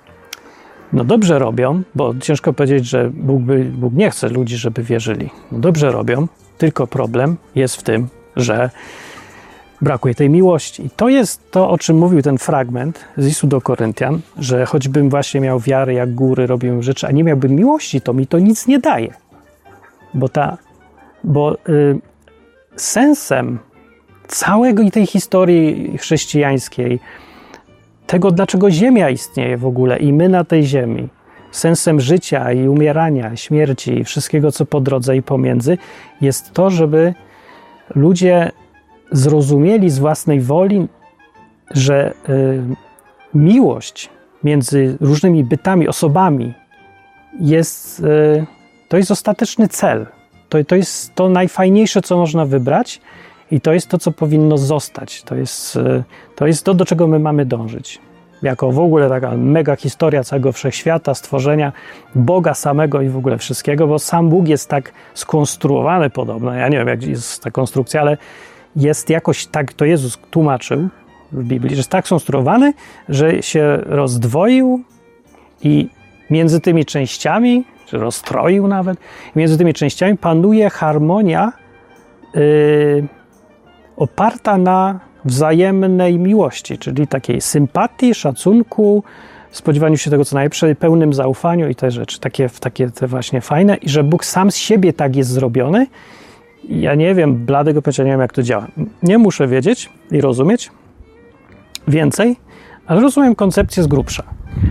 no dobrze robią, bo ciężko powiedzieć, że Bóg, by, Bóg nie chce ludzi, żeby wierzyli. No dobrze robią, tylko problem jest w tym, że brakuje tej miłości. I to jest to, o czym mówił ten fragment z listu do Koryntian, że choćbym właśnie miał wiarę jak góry, robię rzeczy, a nie miałbym miłości, to mi to nic nie daje. Bo, ta, bo y, sensem całego i tej historii chrześcijańskiej, tego, dlaczego Ziemia istnieje w ogóle i my na tej Ziemi, sensem życia i umierania, śmierci i wszystkiego, co po drodze i pomiędzy, jest to, żeby ludzie zrozumieli z własnej woli, że y, miłość między różnymi bytami, osobami jest, y, to jest ostateczny cel. To, to jest to najfajniejsze, co można wybrać i to jest to, co powinno zostać. To jest, y, to jest to, do czego my mamy dążyć. Jako w ogóle taka mega historia całego wszechświata, stworzenia Boga samego i w ogóle wszystkiego, bo sam Bóg jest tak skonstruowany podobno. Ja nie wiem, jak jest ta konstrukcja, ale jest jakoś tak, to Jezus tłumaczył w Biblii, że jest tak skonstruowany, że się rozdwoił i między tymi częściami, czy rozstroił nawet, między tymi częściami panuje harmonia yy, oparta na wzajemnej miłości, czyli takiej sympatii, szacunku, spodziewaniu się tego, co najlepsze, pełnym zaufaniu i te rzeczy, takie, takie te właśnie fajne i że Bóg sam z siebie tak jest zrobiony. Ja nie wiem, bladego pojęcia nie wiem, jak to działa. Nie muszę wiedzieć i rozumieć więcej, ale rozumiem koncepcję z grubsza.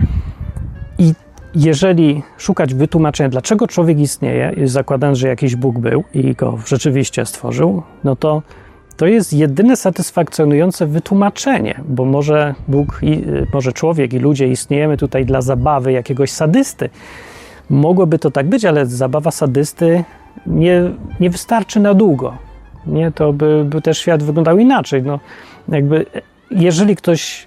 I jeżeli szukać wytłumaczenia, dlaczego człowiek istnieje, zakładając, że jakiś Bóg był i go rzeczywiście stworzył, no to to jest jedyne satysfakcjonujące wytłumaczenie, bo może Bóg, i, może człowiek i ludzie istniejemy tutaj dla zabawy jakiegoś sadysty. Mogłoby to tak być, ale zabawa sadysty nie, nie wystarczy na długo. Nie, to by, by też świat wyglądał inaczej. No, jakby, jeżeli ktoś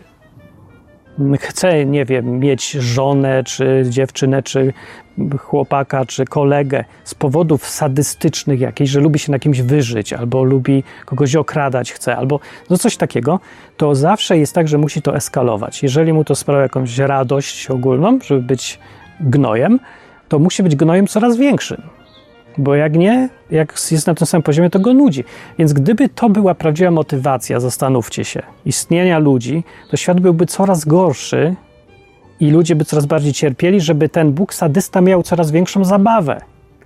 chce, nie wiem, mieć żonę, czy dziewczynę, czy chłopaka, czy kolegę z powodów sadystycznych jakichś, że lubi się na kimś wyżyć, albo lubi kogoś okradać chce, albo no coś takiego, to zawsze jest tak, że musi to eskalować. Jeżeli mu to sprawia jakąś radość ogólną, żeby być gnojem, to musi być gnojem coraz większym. Bo jak nie, jak jest na tym samym poziomie, to go nudzi. Więc gdyby to była prawdziwa motywacja, zastanówcie się, istnienia ludzi, to świat byłby coraz gorszy i ludzie by coraz bardziej cierpieli, żeby ten Bóg sadysta miał coraz większą zabawę.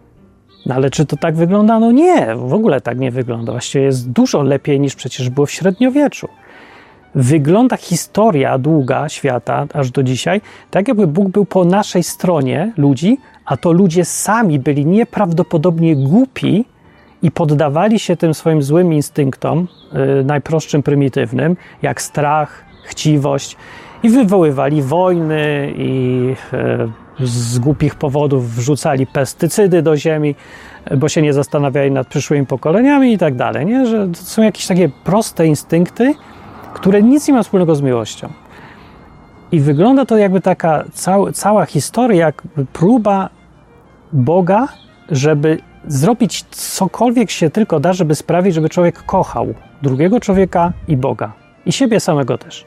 No ale czy to tak wygląda? No nie, w ogóle tak nie wygląda. Właściwie jest dużo lepiej niż przecież było w średniowieczu. Wygląda historia długa świata aż do dzisiaj, tak jakby Bóg był po naszej stronie ludzi, a to ludzie sami byli nieprawdopodobnie głupi i poddawali się tym swoim złym instynktom, yy, najprostszym, prymitywnym, jak strach, chciwość i wywoływali wojny i yy, z głupich powodów wrzucali pestycydy do ziemi, bo się nie zastanawiali nad przyszłymi pokoleniami i tak dalej, nie? Że to są jakieś takie proste instynkty, które nic nie ma wspólnego z miłością. I wygląda to jakby taka cał, cała historia, jakby próba Boga, żeby zrobić cokolwiek się tylko da, żeby sprawić, żeby człowiek kochał drugiego człowieka i Boga. I siebie samego też.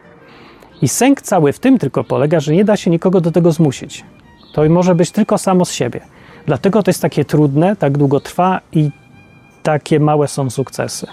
I sęk cały w tym tylko polega, że nie da się nikogo do tego zmusić. To może być tylko samo z siebie. Dlatego to jest takie trudne, tak długo trwa i takie małe są sukcesy.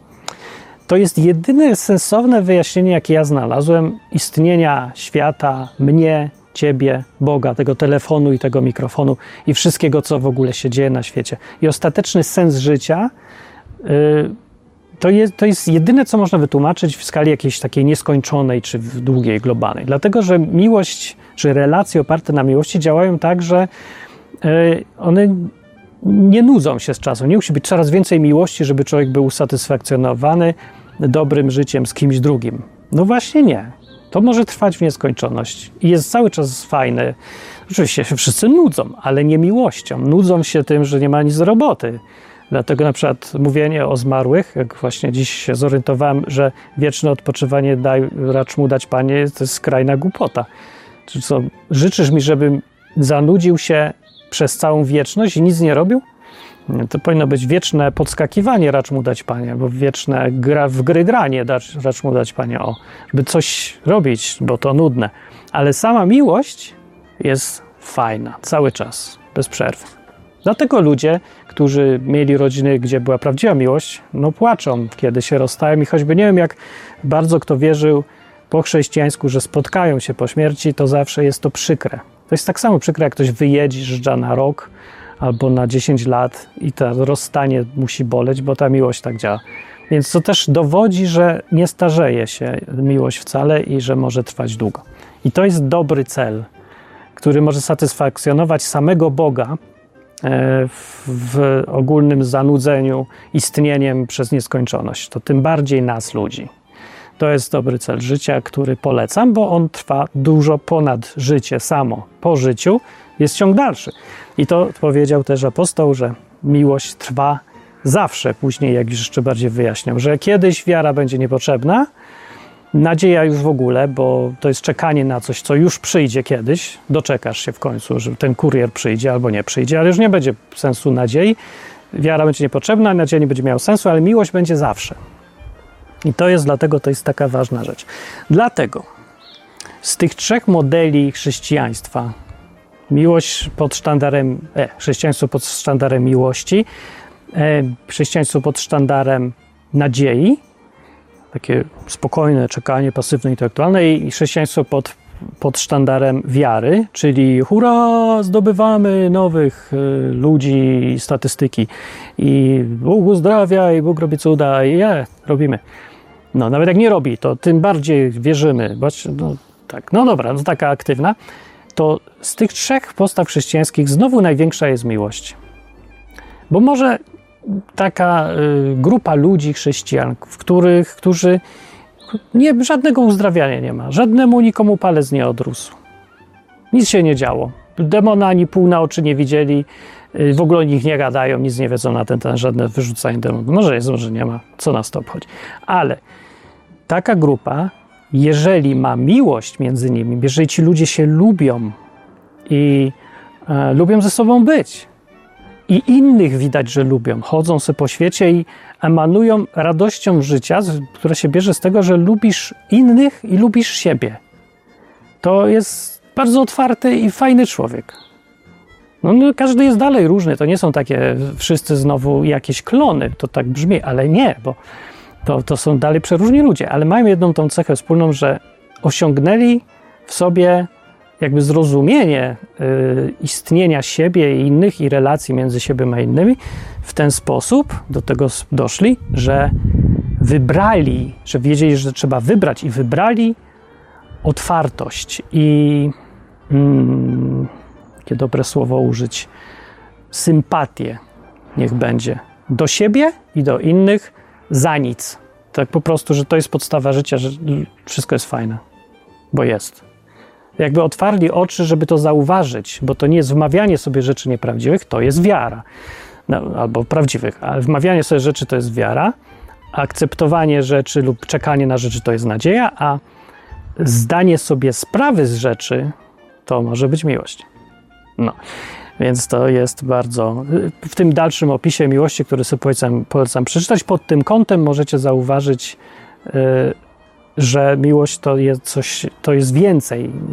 To jest jedyne sensowne wyjaśnienie, jakie ja znalazłem istnienia świata, mnie, ciebie, Boga, tego telefonu i tego mikrofonu i wszystkiego, co w ogóle się dzieje na świecie. I ostateczny sens życia yy, to, jest, to jest jedyne, co można wytłumaczyć w skali jakiejś takiej nieskończonej czy w długiej, globalnej. Dlatego, że miłość, czy relacje oparte na miłości działają tak, że yy, one nie nudzą się z czasem. Nie musi być coraz więcej miłości, żeby człowiek był usatysfakcjonowany dobrym życiem z kimś drugim. No właśnie nie. to może trwać w nieskończoność i jest cały czas fajne. Oczywiście się wszyscy nudzą, ale nie miłością. Nudzą się tym, że nie ma nic do roboty. Dlatego na przykład mówienie o zmarłych, jak właśnie dziś się zorientowałem, że wieczne odpoczywanie daj, racz mu dać, Panie, to jest skrajna głupota. Czy co, życzysz mi, żebym zanudził się przez całą wieczność i nic nie robił? To powinno być wieczne podskakiwanie, racz mu dać, Panie, bo wieczne gra, w gry granie, racz, racz mu dać, Panie, o, by coś robić, bo to nudne. Ale sama miłość jest fajna, cały czas, bez przerwy. Dlatego ludzie, którzy mieli rodziny, gdzie była prawdziwa miłość, no płaczą, kiedy się rozstają i choćby nie wiem, jak bardzo kto wierzył po chrześcijańsku, że spotkają się po śmierci, to zawsze jest to przykre. To jest tak samo przykre, jak ktoś wyjeżdża na rok albo na dziesięć lat i to rozstanie musi boleć, bo ta miłość tak działa. Więc to też dowodzi, że nie starzeje się miłość wcale i że może trwać długo. I to jest dobry cel, który może satysfakcjonować samego Boga w, w ogólnym zanudzeniu istnieniem przez nieskończoność. To tym bardziej nas, ludzi. To jest dobry cel życia, który polecam, bo on trwa dużo ponad życie samo. Po życiu jest ciąg dalszy. I to powiedział też apostoł, że miłość trwa zawsze. Później, jak już jeszcze bardziej wyjaśniał, że kiedyś wiara będzie niepotrzebna, nadzieja już w ogóle, bo to jest czekanie na coś, co już przyjdzie kiedyś. Doczekasz się w końcu, że ten kurier przyjdzie albo nie przyjdzie, ale już nie będzie sensu nadziei. Wiara będzie niepotrzebna, nadzieja nie będzie miała sensu, ale miłość będzie zawsze. I to jest dlatego, to jest taka ważna rzecz. Dlatego z tych trzech modeli chrześcijaństwa, miłość pod sztandarem, e, chrześcijaństwo pod sztandarem miłości, e, chrześcijaństwo pod sztandarem nadziei, takie spokojne czekanie, pasywne, intelektualne, i chrześcijaństwo pod, pod sztandarem wiary, czyli hurra, zdobywamy nowych y, ludzi, statystyki i Bóg uzdrawia i Bóg robi cuda i je, robimy. No, nawet jak nie robi, to tym bardziej wierzymy. Bo, no, tak, no dobra, no taka aktywna. To z tych trzech postaw chrześcijańskich znowu największa jest miłość. Bo może taka y, grupa ludzi, chrześcijan, w których, którzy nie, żadnego uzdrawiania nie ma, żadnemu nikomu palec nie odrósł. Nic się nie działo. Demona ani pół na oczy nie widzieli, y, w ogóle o nich nie gadają, nic nie wiedzą na ten temat, żadne wyrzucanie demonów. Może jest, może nie ma, co nas to obchodzi. Ale taka grupa, jeżeli ma miłość między nimi, jeżeli ci ludzie się lubią i e, lubią ze sobą być, i innych widać, że lubią. Chodzą sobie po świecie i emanują radością życia, która się bierze z tego, że lubisz innych i lubisz siebie. To jest bardzo otwarty i fajny człowiek. No, no, każdy jest dalej różny. To nie są takie wszyscy znowu jakieś klony. To tak brzmi, ale nie, bo to, to są dalej przeróżni ludzie. Ale mają jedną tą cechę wspólną, że osiągnęli w sobie jakby zrozumienie y, istnienia siebie i innych i relacji między siebie a innymi w ten sposób do tego doszli, że wybrali, że wiedzieli, że trzeba wybrać i wybrali otwartość i mm, jakie dobre słowo użyć, sympatię niech będzie do siebie i do innych za nic. Tak po prostu, że to jest podstawa życia, że wszystko jest fajne, bo jest. Jakby otwarli oczy, żeby to zauważyć, bo to nie jest wmawianie sobie rzeczy nieprawdziwych, to jest wiara. No, albo prawdziwych, ale wmawianie sobie rzeczy to jest wiara, akceptowanie rzeczy lub czekanie na rzeczy to jest nadzieja, a zdanie sobie sprawy z rzeczy to może być miłość. No, więc to jest bardzo... W tym dalszym opisie miłości, który sobie polecam, polecam przeczytać, pod tym kątem możecie zauważyć, yy, że miłość to jest coś, to jest więcej yy,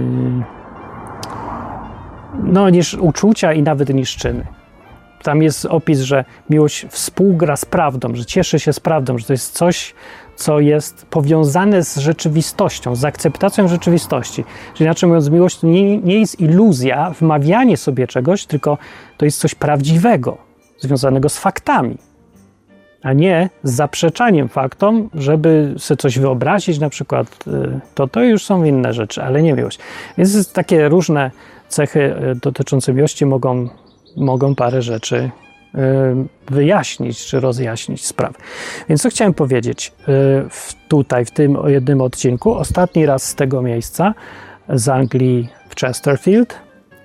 no, niż uczucia i nawet niż czyny. Tam jest opis, że miłość współgra z prawdą, że cieszy się z prawdą, że to jest coś, co jest powiązane z rzeczywistością, z akceptacją rzeczywistości. Czyli inaczej mówiąc, miłość to nie, nie jest iluzja, wmawianie sobie czegoś, tylko to jest coś prawdziwego, związanego z faktami, a nie z zaprzeczaniem faktom, żeby sobie coś wyobrazić na przykład, to to już są inne rzeczy, ale nie miłość. Więc takie różne cechy dotyczące miłości mogą, mogą parę rzeczy wyjaśnić czy rozjaśnić sprawy. Więc co chciałem powiedzieć tutaj w tym jednym odcinku, ostatni raz z tego miejsca, z Anglii w Chesterfield,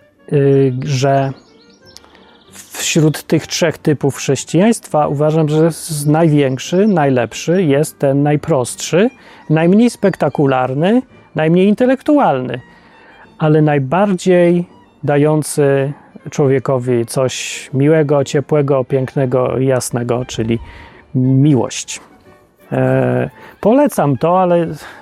że wśród tych trzech typów chrześcijaństwa uważam, że największy, najlepszy jest ten najprostszy, najmniej spektakularny, najmniej intelektualny, ale najbardziej dający człowiekowi coś miłego, ciepłego, pięknego, jasnego, czyli miłość. E, polecam to, ale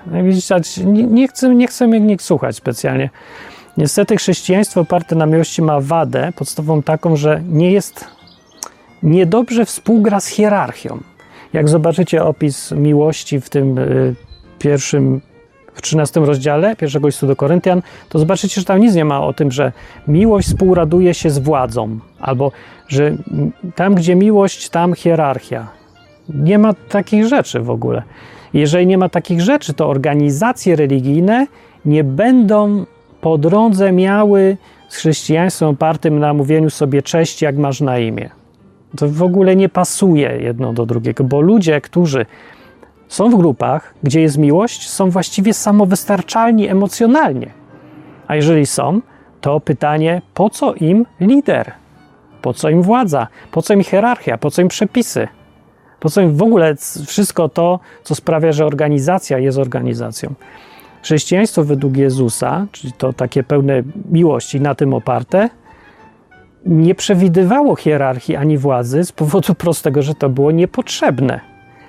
nie, nie chcę, nie chcę mnie nikt słuchać specjalnie. Niestety chrześcijaństwo oparte na miłości ma wadę podstawową taką, że nie jest, niedobrze współgra z hierarchią. Jak zobaczycie opis miłości w tym y, pierwszym, w trzynastym rozdziale pierwszego listu do Koryntian, to zobaczycie, że tam nic nie ma o tym, że miłość współraduje się z władzą, albo że tam, gdzie miłość, tam hierarchia. Nie ma takich rzeczy w ogóle. Jeżeli nie ma takich rzeczy, to organizacje religijne nie będą po drodze miały z chrześcijaństwem opartym na mówieniu sobie cześć, jak masz na imię. To w ogóle nie pasuje jedno do drugiego, bo ludzie, którzy są w grupach, gdzie jest miłość, są właściwie samowystarczalni emocjonalnie. A jeżeli są, to pytanie, po co im lider? Po co im władza? Po co im hierarchia? Po co im przepisy? Po co im w ogóle wszystko to, co sprawia, że organizacja jest organizacją? Chrześcijaństwo według Jezusa, czyli to takie pełne miłości, na tym oparte, nie przewidywało hierarchii ani władzy z powodu prostego, że to było niepotrzebne.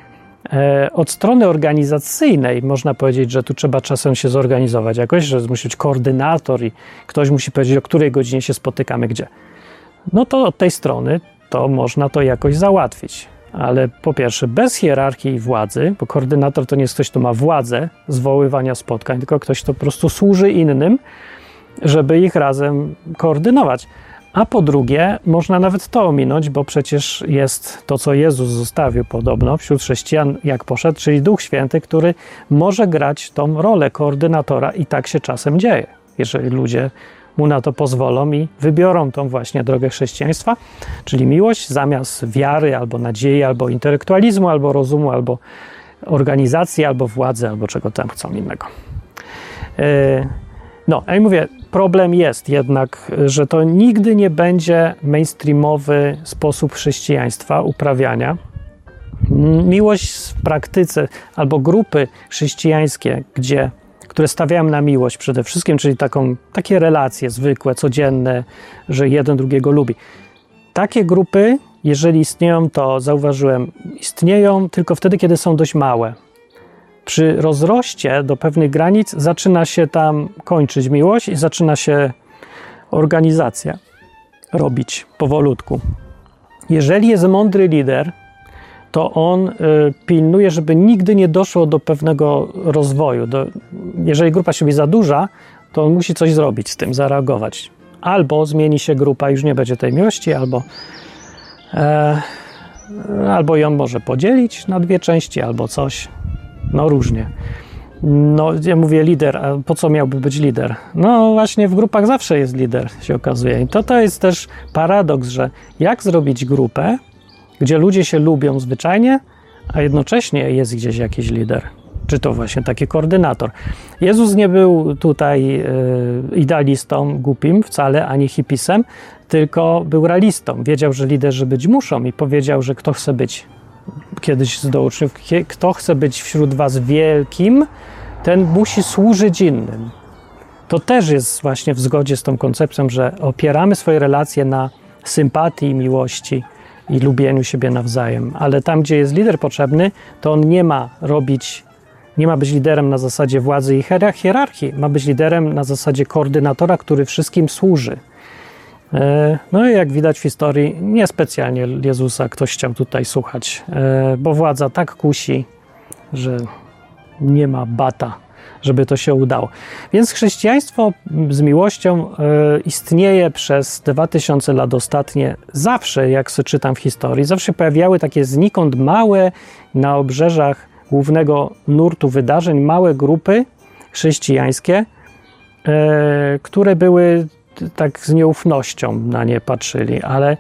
E, od strony organizacyjnej można powiedzieć, że tu trzeba czasem się zorganizować jakoś, że musi być koordynator i ktoś musi powiedzieć, o której godzinie się spotykamy, gdzie. No to od tej strony to można to jakoś załatwić. Ale po pierwsze, bez hierarchii i władzy, bo koordynator to nie jest ktoś, kto ma władzę zwoływania spotkań, tylko ktoś, kto po prostu służy innym, żeby ich razem koordynować. A po drugie, można nawet to ominąć, bo przecież jest to, co Jezus zostawił podobno wśród chrześcijan, jak poszedł, czyli Duch Święty, który może grać tą rolę koordynatora i tak się czasem dzieje, jeżeli ludzie mu na to pozwolą i wybiorą tą właśnie drogę chrześcijaństwa, czyli miłość zamiast wiary, albo nadziei, albo intelektualizmu, albo rozumu, albo organizacji, albo władzy, albo czego tam chcą innego. No, a ja mówię, problem jest jednak, że to nigdy nie będzie mainstreamowy sposób chrześcijaństwa, uprawiania. Miłość w praktyce, albo grupy chrześcijańskie, gdzie które stawiają na miłość przede wszystkim, czyli taką, takie relacje zwykłe, codzienne, że jeden drugiego lubi. Takie grupy, jeżeli istnieją, to zauważyłem, istnieją tylko wtedy, kiedy są dość małe. Przy rozroście do pewnych granic zaczyna się tam kończyć miłość i zaczyna się organizacja robić powolutku. Jeżeli jest mądry lider, to on y, pilnuje, żeby nigdy nie doszło do pewnego rozwoju. Do, jeżeli grupa się robi za duża, to on musi coś zrobić z tym, zareagować. Albo zmieni się grupa, już nie będzie tej miłości, albo, e, albo ją może podzielić na dwie części, albo coś. No różnie. No, ja mówię lider, a po co miałby być lider? No właśnie w grupach zawsze jest lider, się okazuje. I to, to jest też paradoks, że jak zrobić grupę, gdzie ludzie się lubią zwyczajnie, a jednocześnie jest gdzieś jakiś lider. Czy to właśnie taki koordynator. Jezus nie był tutaj y, idealistą głupim wcale, ani hipisem, tylko był realistą. Wiedział, że liderzy być muszą i powiedział, że kto chce być, kiedyś do uczniów, kto chce być wśród was wielkim, ten musi służyć innym. To też jest właśnie w zgodzie z tą koncepcją, że opieramy swoje relacje na sympatii, miłości i lubieniu siebie nawzajem. Ale tam, gdzie jest lider potrzebny, to on nie ma robić, nie ma być liderem na zasadzie władzy i hierarchii. Ma być liderem na zasadzie koordynatora, który wszystkim służy. No i jak widać w historii, niespecjalnie Jezusa ktoś chciał tutaj słuchać, bo władza tak kusi, że nie ma bata, żeby to się udało. Więc chrześcijaństwo z miłością istnieje przez dwa tysiące lat ostatnie. Zawsze, jak sobie czytam w historii, zawsze pojawiały takie znikąd małe, na obrzeżach głównego nurtu wydarzeń, małe grupy chrześcijańskie, które były tak z nieufnością na nie patrzyli, ale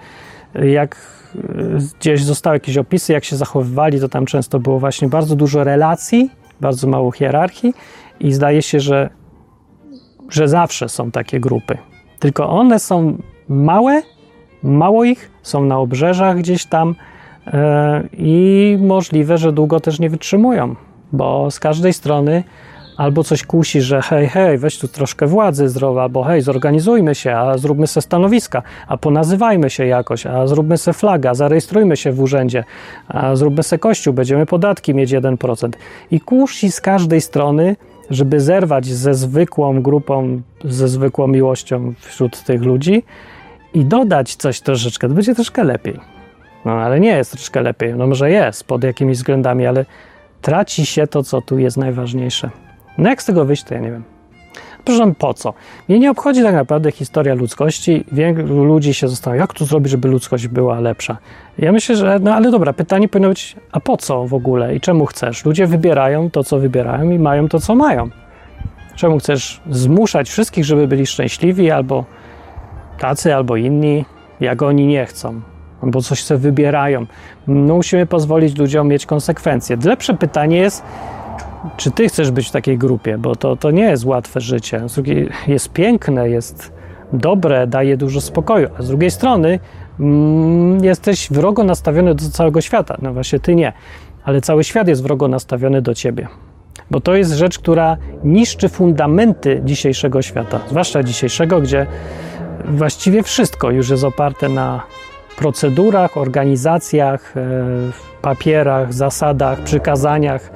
jak gdzieś zostały jakieś opisy, jak się zachowywali, to tam często było właśnie bardzo dużo relacji, bardzo mało hierarchii i zdaje się, że, że zawsze są takie grupy. Tylko one są małe, mało ich, są na obrzeżach gdzieś tam yy, i możliwe, że długo też nie wytrzymują, bo z każdej strony albo coś kusi, że hej, hej, weź tu troszkę władzy zrób, albo hej, zorganizujmy się, a zróbmy se stanowiska, a ponazywajmy się jakoś, a zróbmy se flagę, a zarejestrujmy się w urzędzie, a zróbmy se kościół, będziemy podatki mieć jeden procent. I kusi z każdej strony, żeby zerwać ze zwykłą grupą, ze zwykłą miłością wśród tych ludzi i dodać coś troszeczkę, to będzie troszkę lepiej. No ale nie jest troszkę lepiej, no może jest pod jakimiś względami, ale traci się to, co tu jest najważniejsze. No jak z tego wyjść, to ja nie wiem. Proszę, po co? Mnie nie obchodzi tak naprawdę historia ludzkości. Wielu ludzi się zastanawia, jak to zrobić, żeby ludzkość była lepsza. Ja myślę, że, no ale dobra, pytanie powinno być, a po co w ogóle i czemu chcesz? Ludzie wybierają to, co wybierają i mają to, co mają. Czemu chcesz zmuszać wszystkich, żeby byli szczęśliwi, albo tacy, albo inni, jak oni nie chcą? Albo coś sobie wybierają. No musimy pozwolić ludziom mieć konsekwencje. Lepsze pytanie jest, czy ty chcesz być w takiej grupie, bo to, to nie jest łatwe życie. Jest piękne, jest dobre, daje dużo spokoju, a z drugiej strony mm, jesteś wrogo nastawiony do całego świata. No właśnie ty nie, ale cały świat jest wrogo nastawiony do ciebie. Bo to jest rzecz, która niszczy fundamenty dzisiejszego świata, zwłaszcza dzisiejszego, gdzie właściwie wszystko już jest oparte na procedurach, organizacjach, papierach, zasadach, przykazaniach,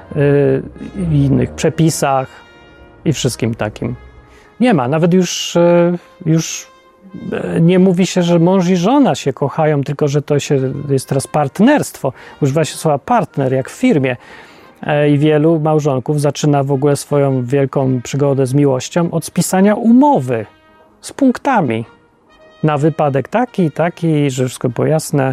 i innych przepisach i wszystkim takim. Nie ma, nawet już, już nie mówi się, że mąż i żona się kochają, tylko że to się, jest teraz partnerstwo. Używa się słowa partner, jak w firmie. I wielu małżonków zaczyna w ogóle swoją wielką przygodę z miłością od spisania umowy z punktami. Na wypadek taki, taki, że wszystko było jasne.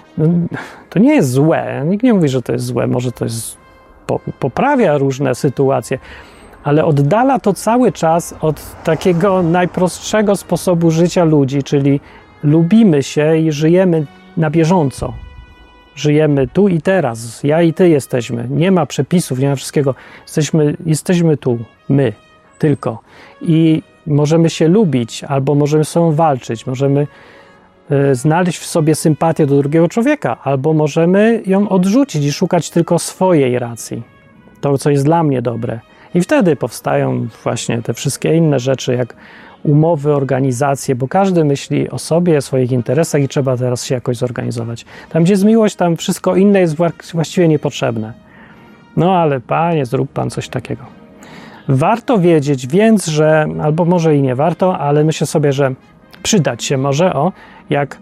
To nie jest złe. Nikt nie mówi, że to jest złe. Może to jest poprawia różne sytuacje, ale oddala to cały czas od takiego najprostszego sposobu życia ludzi, czyli lubimy się i żyjemy na bieżąco. Żyjemy tu i teraz. Ja i ty jesteśmy. Nie ma przepisów, nie ma wszystkiego. Jesteśmy, jesteśmy tu. My. Tylko. I możemy się lubić, albo możemy z sobą walczyć. Możemy y, znaleźć w sobie sympatię do drugiego człowieka, albo możemy ją odrzucić i szukać tylko swojej racji. To, co jest dla mnie dobre. I wtedy powstają właśnie te wszystkie inne rzeczy, jak umowy, organizacje, bo każdy myśli o sobie, o swoich interesach i trzeba teraz się jakoś zorganizować. Tam, gdzie jest miłość, tam wszystko inne jest właściwie niepotrzebne. No ale Panie, zrób Pan coś takiego. Warto wiedzieć więc, że, albo może i nie warto, ale myślę sobie, że przydać się może, o, jak,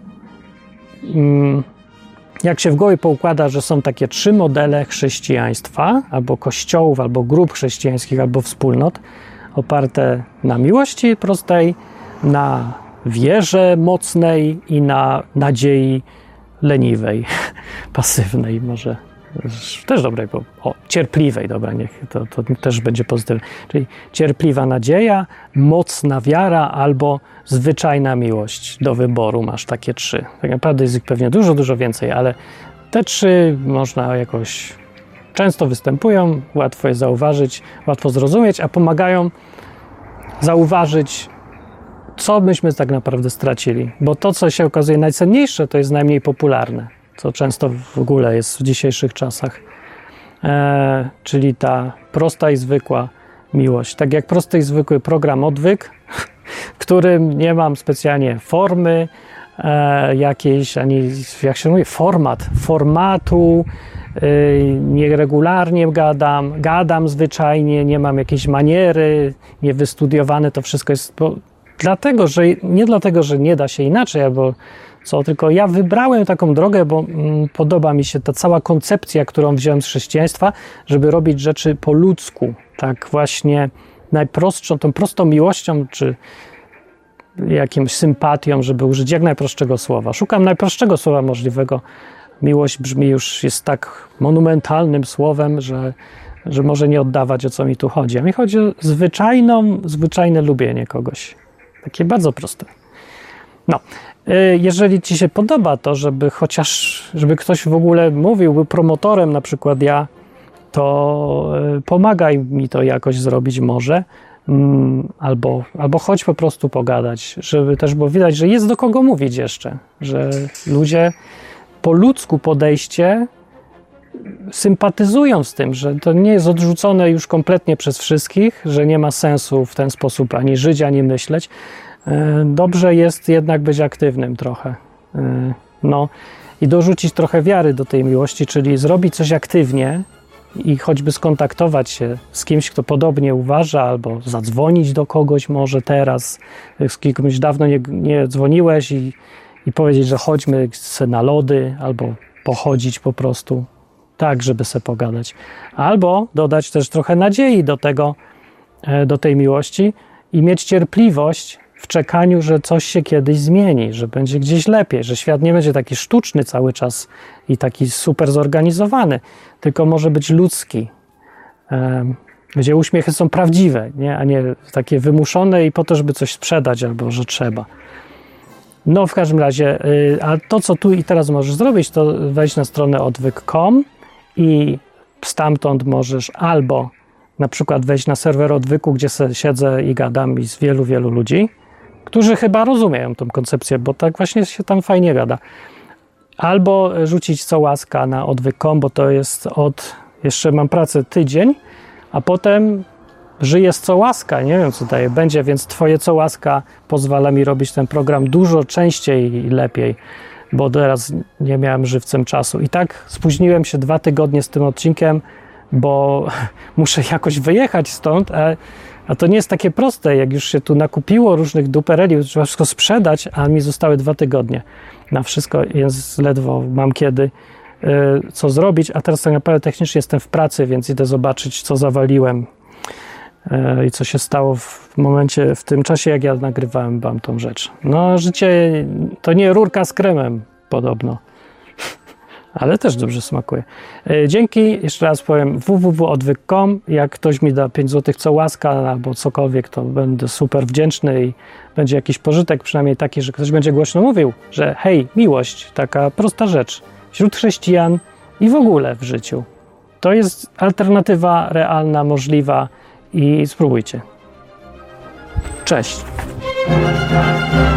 mm, jak się w głowie poukłada, że są takie trzy modele chrześcijaństwa, albo kościołów, albo grup chrześcijańskich, albo wspólnot, oparte na miłości prostej, na wierze mocnej i na nadziei leniwej, pasywnej może. Też dobrej, bo o, cierpliwej, dobra, niech to, to też będzie pozytywne. Czyli cierpliwa nadzieja, mocna wiara albo zwyczajna miłość. Do wyboru masz takie trzy. Tak naprawdę jest ich pewnie dużo, dużo więcej, ale te trzy można jakoś często występują, łatwo je zauważyć, łatwo zrozumieć, a pomagają zauważyć, co myśmy tak naprawdę stracili. Bo to, co się okazuje najcenniejsze, to jest najmniej popularne, co często w ogóle jest w dzisiejszych czasach. E, czyli ta prosta i zwykła miłość. Tak jak prosty i zwykły program Odwyk, w którym nie mam specjalnie formy e, jakiejś, ani jak się mówi, format, formatu, e, nieregularnie gadam, gadam zwyczajnie, nie mam jakiejś maniery, niewystudiowane, to wszystko jest bo, dlatego, że nie dlatego, że nie da się inaczej, albo co, tylko ja wybrałem taką drogę, bo mm, podoba mi się ta cała koncepcja, którą wziąłem z chrześcijaństwa, żeby robić rzeczy po ludzku, tak właśnie najprostszą, tą prostą miłością, czy jakimś sympatią, żeby użyć jak najprostszego słowa. Szukam najprostszego słowa możliwego. Miłość brzmi już, jest tak monumentalnym słowem, że, że może nie oddawać, o co mi tu chodzi. A mi chodzi o zwyczajną, zwyczajne lubienie kogoś. Takie bardzo proste. No, jeżeli ci się podoba to, żeby chociaż, żeby ktoś w ogóle mówił, był promotorem, na przykład ja, to pomagaj mi to jakoś zrobić może, albo, albo chodź po prostu pogadać, żeby też było widać, że jest do kogo mówić jeszcze, że ludzie po ludzku podejście sympatyzują z tym, że to nie jest odrzucone już kompletnie przez wszystkich, że nie ma sensu w ten sposób ani żyć, ani myśleć. Dobrze jest jednak być aktywnym trochę. No i dorzucić trochę wiary do tej miłości, czyli zrobić coś aktywnie i choćby skontaktować się z kimś, kto podobnie uważa, albo zadzwonić do kogoś może teraz, z kimś dawno nie, nie dzwoniłeś i, i powiedzieć, że chodźmy se na lody, albo pochodzić po prostu, tak, żeby se pogadać. Albo dodać też trochę nadziei do tego, do tej miłości i mieć cierpliwość w czekaniu, że coś się kiedyś zmieni, że będzie gdzieś lepiej, że świat nie będzie taki sztuczny cały czas i taki super zorganizowany, tylko może być ludzki, gdzie uśmiechy są prawdziwe, nie? A nie takie wymuszone i po to, żeby coś sprzedać albo że trzeba. No w każdym razie, a to co tu i teraz możesz zrobić, to wejść na stronę odwyk kropka com i stamtąd możesz albo na przykład wejść na serwer odwyku, gdzie siedzę i gadam i z wielu, wielu ludzi, którzy chyba rozumieją tą koncepcję, bo tak właśnie się tam fajnie gada. Albo rzucić co łaska na odwyk kropka com, bo to jest od, jeszcze mam pracę tydzień, a potem żyję z co łaska, nie wiem co daje będzie, więc twoje co łaska pozwala mi robić ten program dużo częściej i lepiej, bo teraz nie miałem żywcem czasu. I tak spóźniłem się dwa tygodnie z tym odcinkiem, bo muszę jakoś wyjechać stąd, a, a to nie jest takie proste, jak już się tu nakupiło różnych dupereli, trzeba wszystko sprzedać, a mi zostały dwa tygodnie na wszystko, więc ledwo mam kiedy y, co zrobić, a teraz tak naprawdę technicznie jestem w pracy, więc idę zobaczyć, co zawaliłem y, i co się stało w momencie, w tym czasie, jak ja nagrywałem wam tą rzecz. No, życie to nie rurka z kremem, podobno. Ale też dobrze smakuje. Dzięki, jeszcze raz powiem, w w w kropka odwyk kropka com. Jak ktoś mi da pięć złotych co łaska albo cokolwiek, to będę super wdzięczny i będzie jakiś pożytek, przynajmniej taki, że ktoś będzie głośno mówił, że hej, miłość, taka prosta rzecz wśród chrześcijan i w ogóle w życiu. To jest alternatywa realna, możliwa i spróbujcie. Cześć.